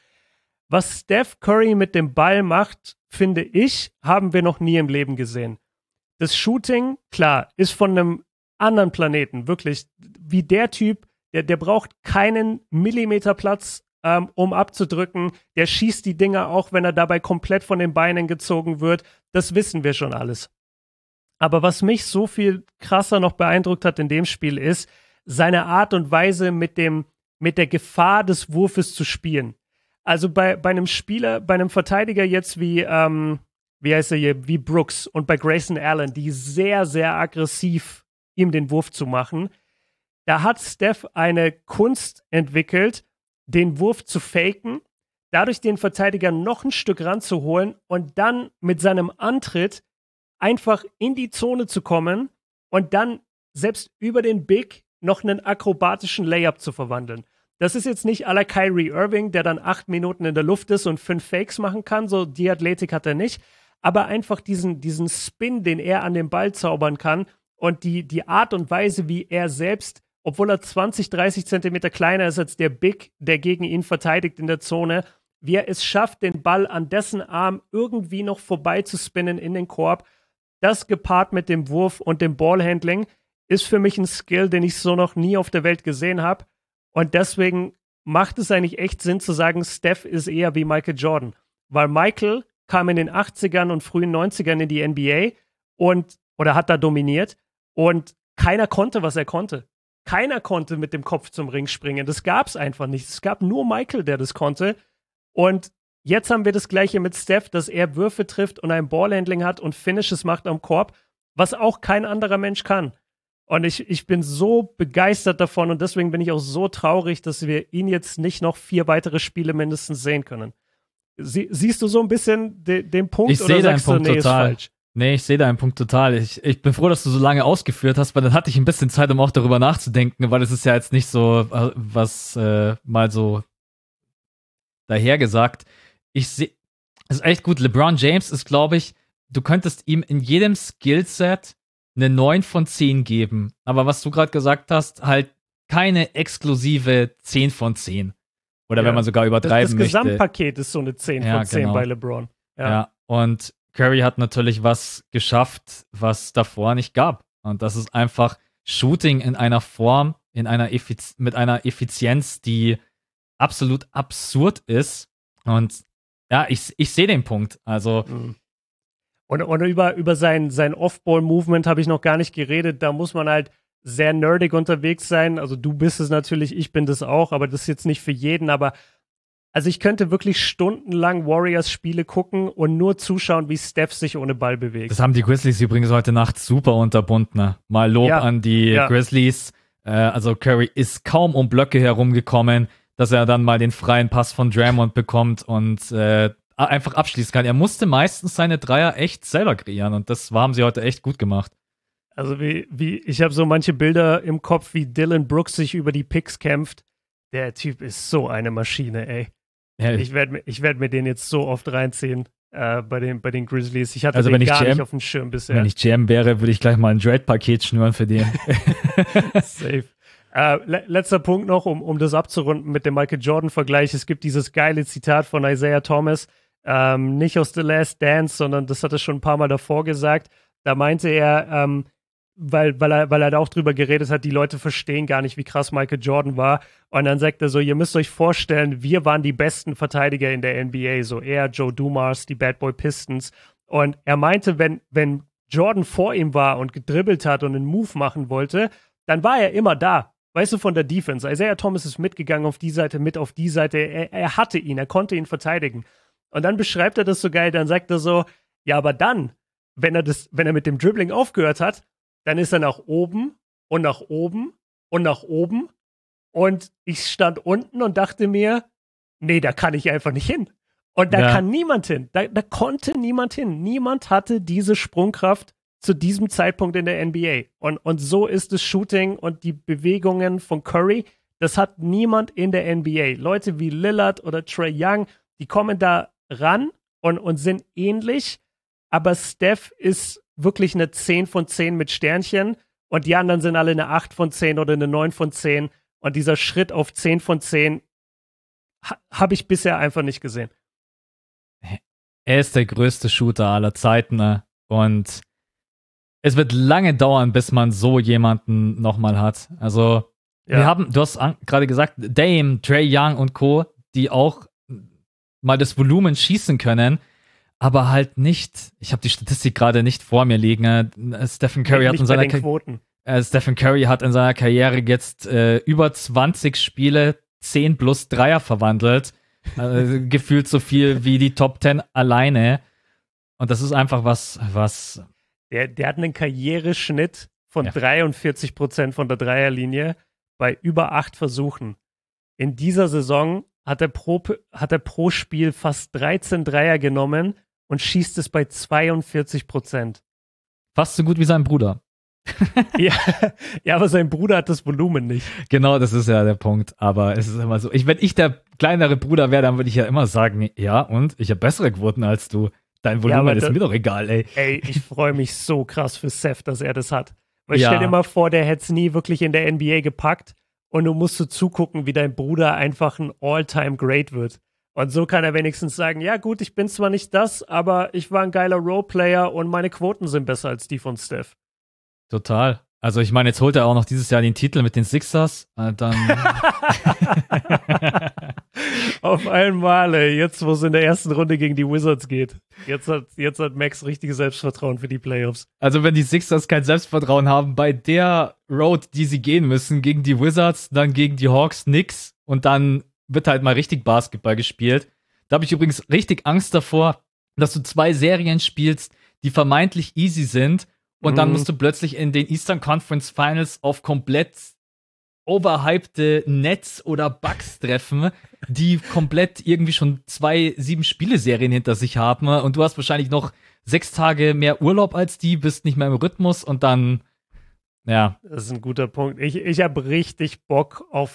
Was Steph Curry mit dem Ball macht, finde ich, haben wir noch nie im Leben gesehen. Das Shooting, klar, ist von einem anderen Planeten, wirklich. Wie der Typ, der braucht keinen Millimeter Platz, um abzudrücken. Der schießt die Dinger auch, wenn er dabei komplett von den Beinen gezogen wird. Das wissen wir schon alles. Aber was mich so viel krasser noch beeindruckt hat in dem Spiel ist, seine Art und Weise mit der Gefahr des Wurfes zu spielen. Also bei einem Spieler, bei einem Verteidiger jetzt wie heißt er hier, wie Brooks und bei Grayson Allen, die sehr, sehr aggressiv ihm den Wurf zu machen, da hat Steph eine Kunst entwickelt, den Wurf zu faken, dadurch den Verteidiger noch ein Stück ranzuholen und dann mit seinem Antritt einfach in die Zone zu kommen und dann selbst über den Big noch einen akrobatischen Layup zu verwandeln. Das ist jetzt nicht à la Kyrie Irving, der dann 8 Minuten in der Luft ist und 5 Fakes machen kann, so die Athletik hat er nicht, aber einfach diesen Spin, den er an den Ball zaubern kann und die Art und Weise, wie er selbst, obwohl er 20, 30 Zentimeter kleiner ist als der Big, der gegen ihn verteidigt in der Zone, wie er es schafft, den Ball an dessen Arm irgendwie noch vorbei zu spinnen in den Korb. Das gepaart mit dem Wurf und dem Ballhandling ist für mich ein Skill, den ich so noch nie auf der Welt gesehen habe. Und deswegen macht es eigentlich echt Sinn zu sagen, Steph ist eher wie Michael Jordan. Weil Michael kam in den 80ern und frühen 90ern in die NBA oder hat da dominiert und keiner konnte, was er konnte. Keiner konnte mit dem Kopf zum Ring springen. Das gab es einfach nicht. Es gab nur Michael, der das konnte. Und jetzt haben wir das Gleiche mit Steph, dass er Würfe trifft und ein Ballhandling hat und Finishes macht am Korb, was auch kein anderer Mensch kann. Und ich bin so begeistert davon und deswegen bin ich auch so traurig, dass wir ihn jetzt nicht noch 4 weitere Spiele mindestens sehen können. Siehst du so ein bisschen den Punkt? Ich sehe deinen Punkt nee, total. ist falsch? Nee, ich sehe deinen Punkt total. Ich bin froh, dass du so lange ausgeführt hast, weil dann hatte ich ein bisschen Zeit, um auch darüber nachzudenken, weil es ist ja jetzt nicht so was mal so dahergesagt. Es ist echt gut. LeBron James ist, glaube ich, du könntest ihm in jedem Skillset eine 9 von 10 geben. Aber was du gerade gesagt hast, halt keine exklusive 10 von 10. Oder wenn man sogar übertreiben möchte. Das Gesamtpaket ist so eine 10 von 10 genau. Bei LeBron. Ja, und Curry hat natürlich was geschafft, was davor nicht gab. Und das ist einfach Shooting in einer Form, mit einer Effizienz, die absolut absurd ist. Und ja, ich sehe den Punkt. Also Und über sein Off-Ball-Movement habe ich noch gar nicht geredet. Da muss man halt sehr nerdig unterwegs sein. Also du bist es natürlich, ich bin das auch, aber das ist jetzt nicht für jeden. Aber also ich könnte wirklich stundenlang Warriors-Spiele gucken und nur zuschauen, wie Steph sich ohne Ball bewegt. Das haben die Grizzlies übrigens heute Nacht super unterbunden. Mal Lob an die Grizzlies. Also Curry ist kaum um Blöcke herumgekommen, dass er dann mal den freien Pass von Draymond bekommt und einfach abschließen kann. Er musste meistens seine Dreier echt selber kreieren und das haben sie heute echt gut gemacht. Also ich habe so manche Bilder im Kopf, wie Dylan Brooks sich über die Picks kämpft. Der Typ ist so eine Maschine, ey. Ja, ich werd mir den jetzt so oft reinziehen bei den Grizzlies. Ich hatte den gar nicht auf dem Schirm bisher. Wenn ich GM wäre, würde ich gleich mal ein Trade-Paket schnüren für den. Safe. Letzter Punkt noch, um das abzurunden mit dem Michael Jordan-Vergleich. Es gibt dieses geile Zitat von Isaiah Thomas, nicht aus The Last Dance, sondern das hat er schon ein paar Mal davor gesagt. Da meinte er, weil er da auch drüber geredet hat, die Leute verstehen gar nicht, wie krass Michael Jordan war. Und dann sagt er so, ihr müsst euch vorstellen, wir waren die besten Verteidiger in der NBA. So er, Joe Dumars, die Bad Boy Pistons. Und er meinte, wenn Jordan vor ihm war und gedribbelt hat und einen Move machen wollte, dann war er immer da. Weißt du, von der Defense. Isaiah Thomas ist mitgegangen auf die Seite, mit auf die Seite. Er hatte ihn, er konnte ihn verteidigen. Und dann beschreibt er das so geil, dann sagt er so, ja, aber dann, wenn er mit dem Dribbling aufgehört hat, dann ist er nach oben und nach oben und nach oben. Und ich stand unten und dachte mir, nee, da kann ich einfach nicht hin. Und da kann niemand hin. Da konnte niemand hin. Niemand hatte diese Sprungkraft zu diesem Zeitpunkt in der NBA. Und so ist das Shooting und die Bewegungen von Curry, das hat niemand in der NBA. Leute wie Lillard oder Trae Young, die kommen da ran und sind ähnlich, aber Steph ist wirklich eine 10 von 10 mit Sternchen und die anderen sind alle eine 8 von 10 oder eine 9 von 10 und dieser Schritt auf 10 von 10 habe ich bisher einfach nicht gesehen. Er ist der größte Shooter aller Zeiten, ne? Und es wird lange dauern, bis man so jemanden nochmal hat. Also, du hast gerade gesagt, Dame, Trae Young und Co., die auch mal das Volumen schießen können, aber halt nicht, ich habe die Statistik gerade nicht vor mir liegen. Stephen Curry hat in seiner Karriere jetzt über 20 Spiele 10 plus Dreier verwandelt. Gefühlt so viel wie die Top 10 alleine. Und das ist einfach was. Der hat einen Karriereschnitt von 43% von der Dreierlinie bei über 8 Versuchen. In dieser Saison hat er pro Spiel fast 13 Dreier genommen und schießt es bei 42%. Fast so gut wie sein Bruder. ja, aber sein Bruder hat das Volumen nicht. Genau, das ist ja der Punkt. Aber es ist immer so, wenn ich der kleinere Bruder wäre, dann würde ich ja immer sagen, ja, und ich habe bessere Quoten als du. Dein Volumen ist mir doch egal, ey. Ey, ich freue mich so krass für Seth, dass er das hat. Weil stell dir mal vor, der hätte es nie wirklich in der NBA gepackt und du musst so zugucken, wie dein Bruder einfach ein All-Time-Great wird. Und so kann er wenigstens sagen, ja gut, ich bin zwar nicht das, aber ich war ein geiler Roleplayer und meine Quoten sind besser als die von Steph. Total. Also ich meine, jetzt holt er auch noch dieses Jahr den Titel mit den Sixers. Dann Auf einmal, ey. Jetzt, wo es in der ersten Runde gegen die Wizards geht. Jetzt hat Max richtiges Selbstvertrauen für die Playoffs. Also wenn die Sixers kein Selbstvertrauen haben, bei der Road, die sie gehen müssen, gegen die Wizards, dann gegen die Hawks, nix. Und dann wird halt mal richtig Basketball gespielt. Da habe ich übrigens richtig Angst davor, dass du 2 Serien spielst, die vermeintlich easy sind. Und dann musst du plötzlich in den Eastern Conference Finals auf komplett overhypte Nets oder Bucks treffen, die komplett irgendwie schon 2 7-Spiele-Serien hinter sich haben. Und du hast wahrscheinlich noch 6 Tage mehr Urlaub als die, bist nicht mehr im Rhythmus und dann, ja. Das ist ein guter Punkt. Ich habe richtig Bock auf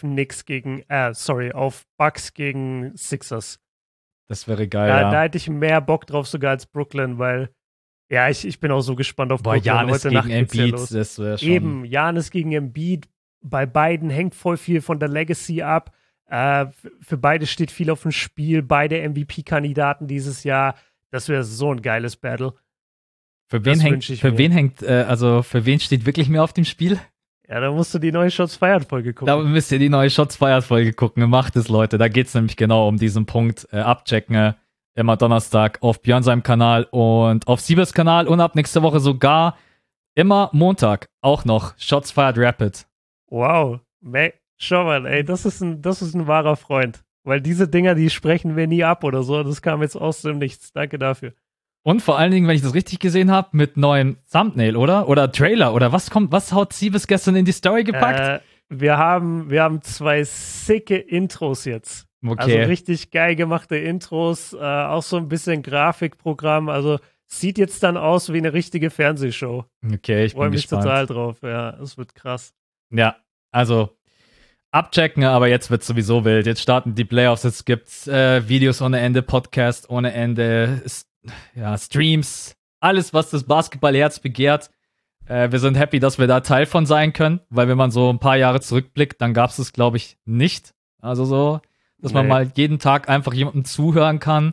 auf Bucks gegen Sixers. Das wäre geil, ja. Da hätte ich mehr Bock drauf sogar als Brooklyn, weil ja, ich bin auch so gespannt auf Brooklyn. Giannis heute Nacht gegen Embiid, das wäre schon. Eben, Giannis gegen Embiid. Bei beiden hängt voll viel von der Legacy ab. Für beide steht viel auf dem Spiel. Beide MVP-Kandidaten dieses Jahr. Das wäre so ein geiles Battle. Für wen steht wirklich mehr auf dem Spiel? Ja, da musst du die neue Shots Fired-Folge gucken. Da müsst ihr die neue Shots Fired-Folge gucken. Macht es, Leute. Da geht es nämlich genau um diesen Punkt. Abchecken. Immer Donnerstag auf Björn seinem Kanal und auf Siebes Kanal und ab nächste Woche sogar immer Montag auch noch Shots Fired Rapid. Wow, schau mal, ey, das ist ein wahrer Freund. Weil diese Dinger, die sprechen wir nie ab oder so. Das kam jetzt aus dem Nichts. Danke dafür. Und vor allen Dingen, wenn ich das richtig gesehen habe, mit neuem Thumbnail, oder? Oder Trailer, oder was hat Siebes gestern in die Story gepackt? Wir haben 2 sicke Intros jetzt. Okay. Also richtig geil gemachte Intros, auch so ein bisschen Grafikprogramm, also sieht jetzt dann aus wie eine richtige Fernsehshow. Okay, ich bin gespannt. Freue mich total drauf, ja, es wird krass. Ja, also abchecken, aber jetzt wird es sowieso wild. Jetzt starten die Playoffs, jetzt gibt's Videos ohne Ende, Podcast ohne Ende, Streams, alles, was das Basketballherz begehrt. Wir sind happy, dass wir da Teil von sein können, weil wenn man so ein paar Jahre zurückblickt, dann gab es das, glaube ich, nicht. Also so, dass man mal jeden Tag einfach jemandem zuhören kann.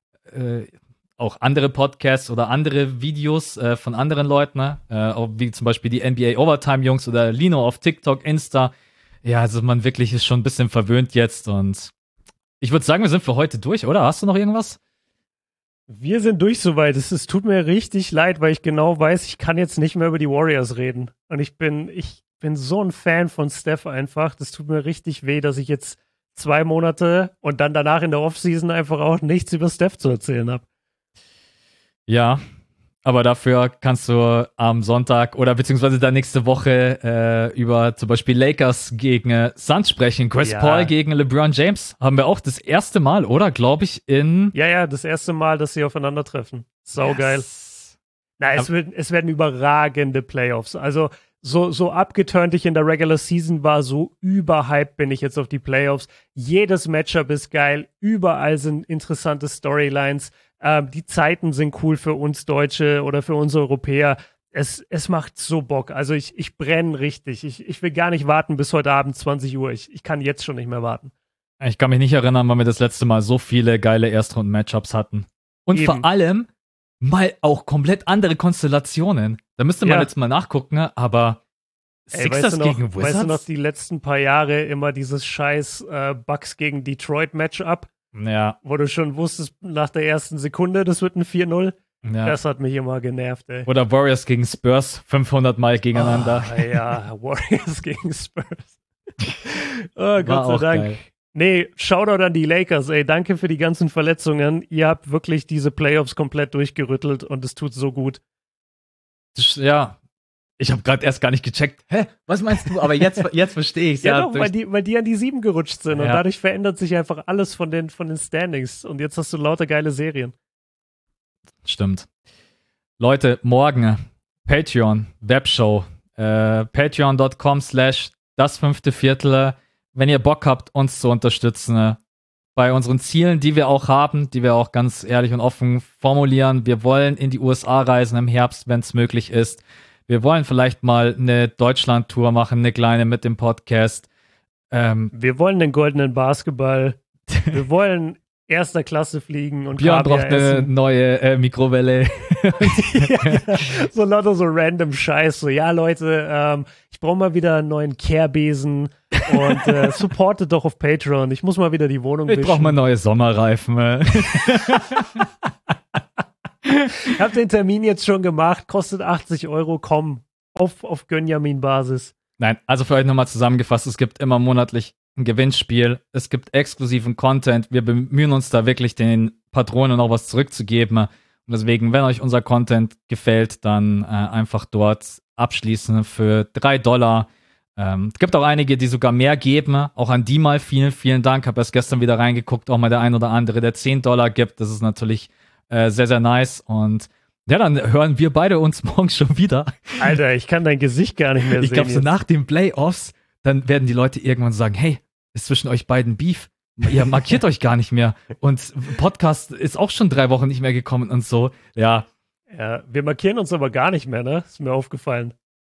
Auch andere Podcasts oder andere Videos von anderen Leuten, auch wie zum Beispiel die NBA Overtime Jungs oder Lino auf TikTok, Insta. Ja, also man wirklich ist schon ein bisschen verwöhnt jetzt und ich würde sagen, wir sind für heute durch, oder? Hast du noch irgendwas? Wir sind durch soweit. Es tut mir richtig leid, weil ich genau weiß, ich kann jetzt nicht mehr über die Warriors reden. Und ich bin so ein Fan von Steph einfach. Das tut mir richtig weh, dass ich jetzt 2 Monate und dann danach in der Offseason einfach auch nichts über Steph zu erzählen habe. Ja, Aber dafür kannst du am Sonntag oder beziehungsweise dann nächste Woche über zum Beispiel Lakers gegen Suns sprechen. Chris Paul gegen LeBron James haben wir auch das erste Mal, oder? Glaube ich, Ja, das erste Mal, dass sie aufeinandertreffen. Saugeil. Yes. Na, es werden überragende Playoffs. Also so abgeturnt ich in der Regular Season war, so überhyped bin ich jetzt auf die Playoffs. Jedes Matchup ist geil. Überall sind interessante Storylines. Die Zeiten sind cool für uns Deutsche oder für uns Europäer. Es macht so Bock. Also ich brenne richtig. Ich will gar nicht warten bis heute Abend 20 Uhr. Ich kann jetzt schon nicht mehr warten. Ich kann mich nicht erinnern, wann wir das letzte Mal so viele geile Erstrunden-Matchups hatten. Und Eben. vor allem mal auch komplett andere Konstellationen. Da müsste man jetzt mal nachgucken, aber Sixers gegen Wizards? Weißt du noch, die letzten paar Jahre immer dieses scheiß Bucks gegen Detroit Matchup? Ja. Wo du schon wusstest, nach der ersten Sekunde, das wird ein 4-0. Ja. Das hat mich immer genervt, ey. Oder Warriors gegen Spurs 500 Mal gegeneinander. Ja, Warriors gegen Spurs. Oh, Gott sei Dank. Geil. Nee, Shoutout an die Lakers, ey. Danke für die ganzen Verletzungen. Ihr habt wirklich diese Playoffs komplett durchgerüttelt und es tut so gut. Ja. Ich habe gerade erst gar nicht gecheckt. Hä? Was meinst du? Aber jetzt verstehe ich es. Ja, doch, weil die an die 7 gerutscht sind und dadurch verändert sich einfach alles von den Standings und jetzt hast du lauter geile Serien. Stimmt. Leute, morgen Patreon, Webshow, patreon.com/das5. Wenn ihr Bock habt, uns zu unterstützen, bei unseren Zielen, die wir auch haben, die wir auch ganz ehrlich und offen formulieren. Wir wollen in die USA reisen im Herbst, wenn es möglich ist. Wir wollen vielleicht mal eine Deutschland-Tour machen, eine kleine mit dem Podcast. Wir wollen den goldenen Basketball. Wir wollen erster Klasse fliegen und Björn Kaviar braucht eine essen. neue Mikrowelle. Ja, so lauter so random Scheiß. So, ja, Leute, ich brauche mal wieder einen neuen Kehrbesen und supportet doch auf Patreon. Ich muss mal wieder die Wohnung Ich brauche mal neue Sommerreifen. Ich habe den Termin jetzt schon gemacht, kostet 80 €, komm, auf Gönjamin-Basis. Nein, also für euch nochmal zusammengefasst, es gibt immer monatlich ein Gewinnspiel, es gibt exklusiven Content, wir bemühen uns da wirklich den Patronen noch was zurückzugeben und deswegen, wenn euch unser Content gefällt, dann einfach dort abschließen für $3. Es gibt auch einige, die sogar mehr geben, auch an die mal vielen, vielen Dank, habe erst gestern wieder reingeguckt, auch mal der ein oder andere, der $10 gibt, das ist natürlich sehr, sehr nice und ja, dann hören wir beide uns morgen schon wieder. Alter, ich kann dein Gesicht gar nicht mehr sehen. Ich glaube, so jetzt. nach den Playoffs, dann werden die Leute irgendwann sagen, hey, ist zwischen euch beiden Beef? Ihr markiert euch gar nicht mehr. Und Podcast ist auch schon 3 Wochen nicht mehr gekommen und so. Ja. Ja, wir markieren uns aber gar nicht mehr, ne? Ist mir aufgefallen.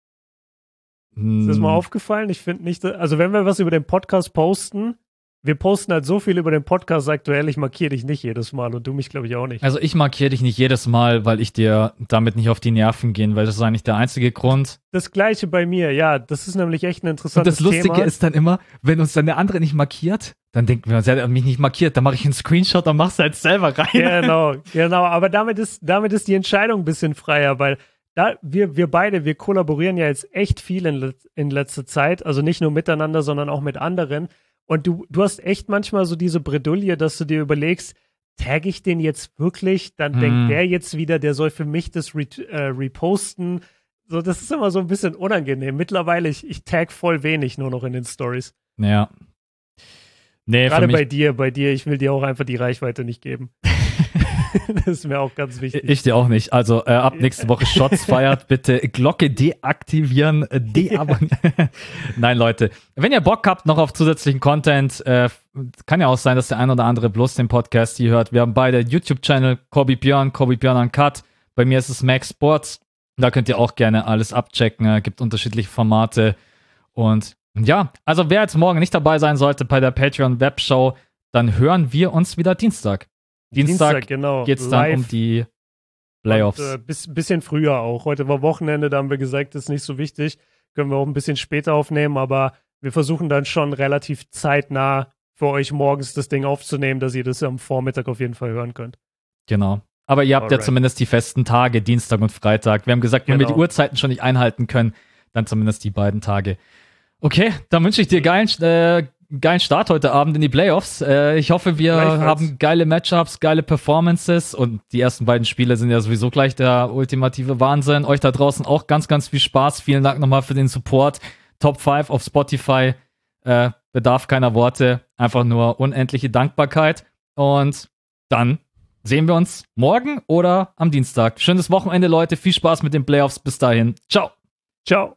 Ist das mal aufgefallen? Ich finde nicht, also wenn wir was über den Podcast posten, wir posten halt so viel über den Podcast aktuell, ich markiere dich nicht jedes Mal und du mich, glaube ich, auch nicht. Also ich markiere dich nicht jedes Mal, weil ich dir damit nicht auf die Nerven gehen, weil das ist eigentlich der einzige Grund. Das Gleiche bei mir, ja, das ist nämlich echt ein interessantes Thema. Und das Lustige ist dann immer, wenn uns dann der andere nicht markiert, dann denken wir uns, er hat mich nicht markiert, dann mache ich einen Screenshot und mach's halt selber rein. Genau, aber damit ist die Entscheidung ein bisschen freier, weil wir beide, wir kollaborieren ja jetzt echt viel in letzter Zeit, also nicht nur miteinander, sondern auch mit anderen. Und du hast echt manchmal so diese Bredouille, dass du dir überlegst, tagge ich den jetzt wirklich? Dann denkt der jetzt wieder, der soll für mich das reposten. So, das ist immer so ein bisschen unangenehm. Mittlerweile, ich tag voll wenig nur noch in den Stories. Ja. Nee, gerade bei dir, ich will dir auch einfach die Reichweite nicht geben. Das ist mir auch ganz wichtig. Ich dir auch nicht. Also ab nächste Woche Shots feiert, bitte Glocke deaktivieren, deabonnieren. Nein, Leute, wenn ihr Bock habt noch auf zusätzlichen Content, kann ja auch sein, dass der ein oder andere bloß den Podcast hier hört. Wir haben beide YouTube-Channel, Kobi Björn Uncut. Bei mir ist es Max Sports. Da könnt ihr auch gerne alles abchecken. Gibt unterschiedliche Formate. Und ja, also wer jetzt morgen nicht dabei sein sollte bei der Patreon-Webshow, dann hören wir uns wieder Dienstag. Dienstag genau, geht es dann um die Playoffs. Und, bisschen früher auch. Heute war Wochenende, da haben wir gesagt, das ist nicht so wichtig. Können wir auch ein bisschen später aufnehmen, aber wir versuchen dann schon relativ zeitnah für euch morgens das Ding aufzunehmen, dass ihr das am Vormittag auf jeden Fall hören könnt. Genau. Aber ihr habt ja zumindest die festen Tage, Dienstag und Freitag. Wir haben gesagt, wenn wir die Uhrzeiten schon nicht einhalten können, dann zumindest die beiden Tage. Okay, dann wünsche ich dir geilen Start heute Abend in die Playoffs. Ich hoffe, wir haben geile Matchups, geile Performances und die ersten beiden Spiele sind ja sowieso gleich der ultimative Wahnsinn. Euch da draußen auch ganz, ganz viel Spaß. Vielen Dank nochmal für den Support. Top 5 auf Spotify. Bedarf keiner Worte. Einfach nur unendliche Dankbarkeit. Und dann sehen wir uns morgen oder am Dienstag. Schönes Wochenende, Leute. Viel Spaß mit den Playoffs. Bis dahin. Ciao. Ciao.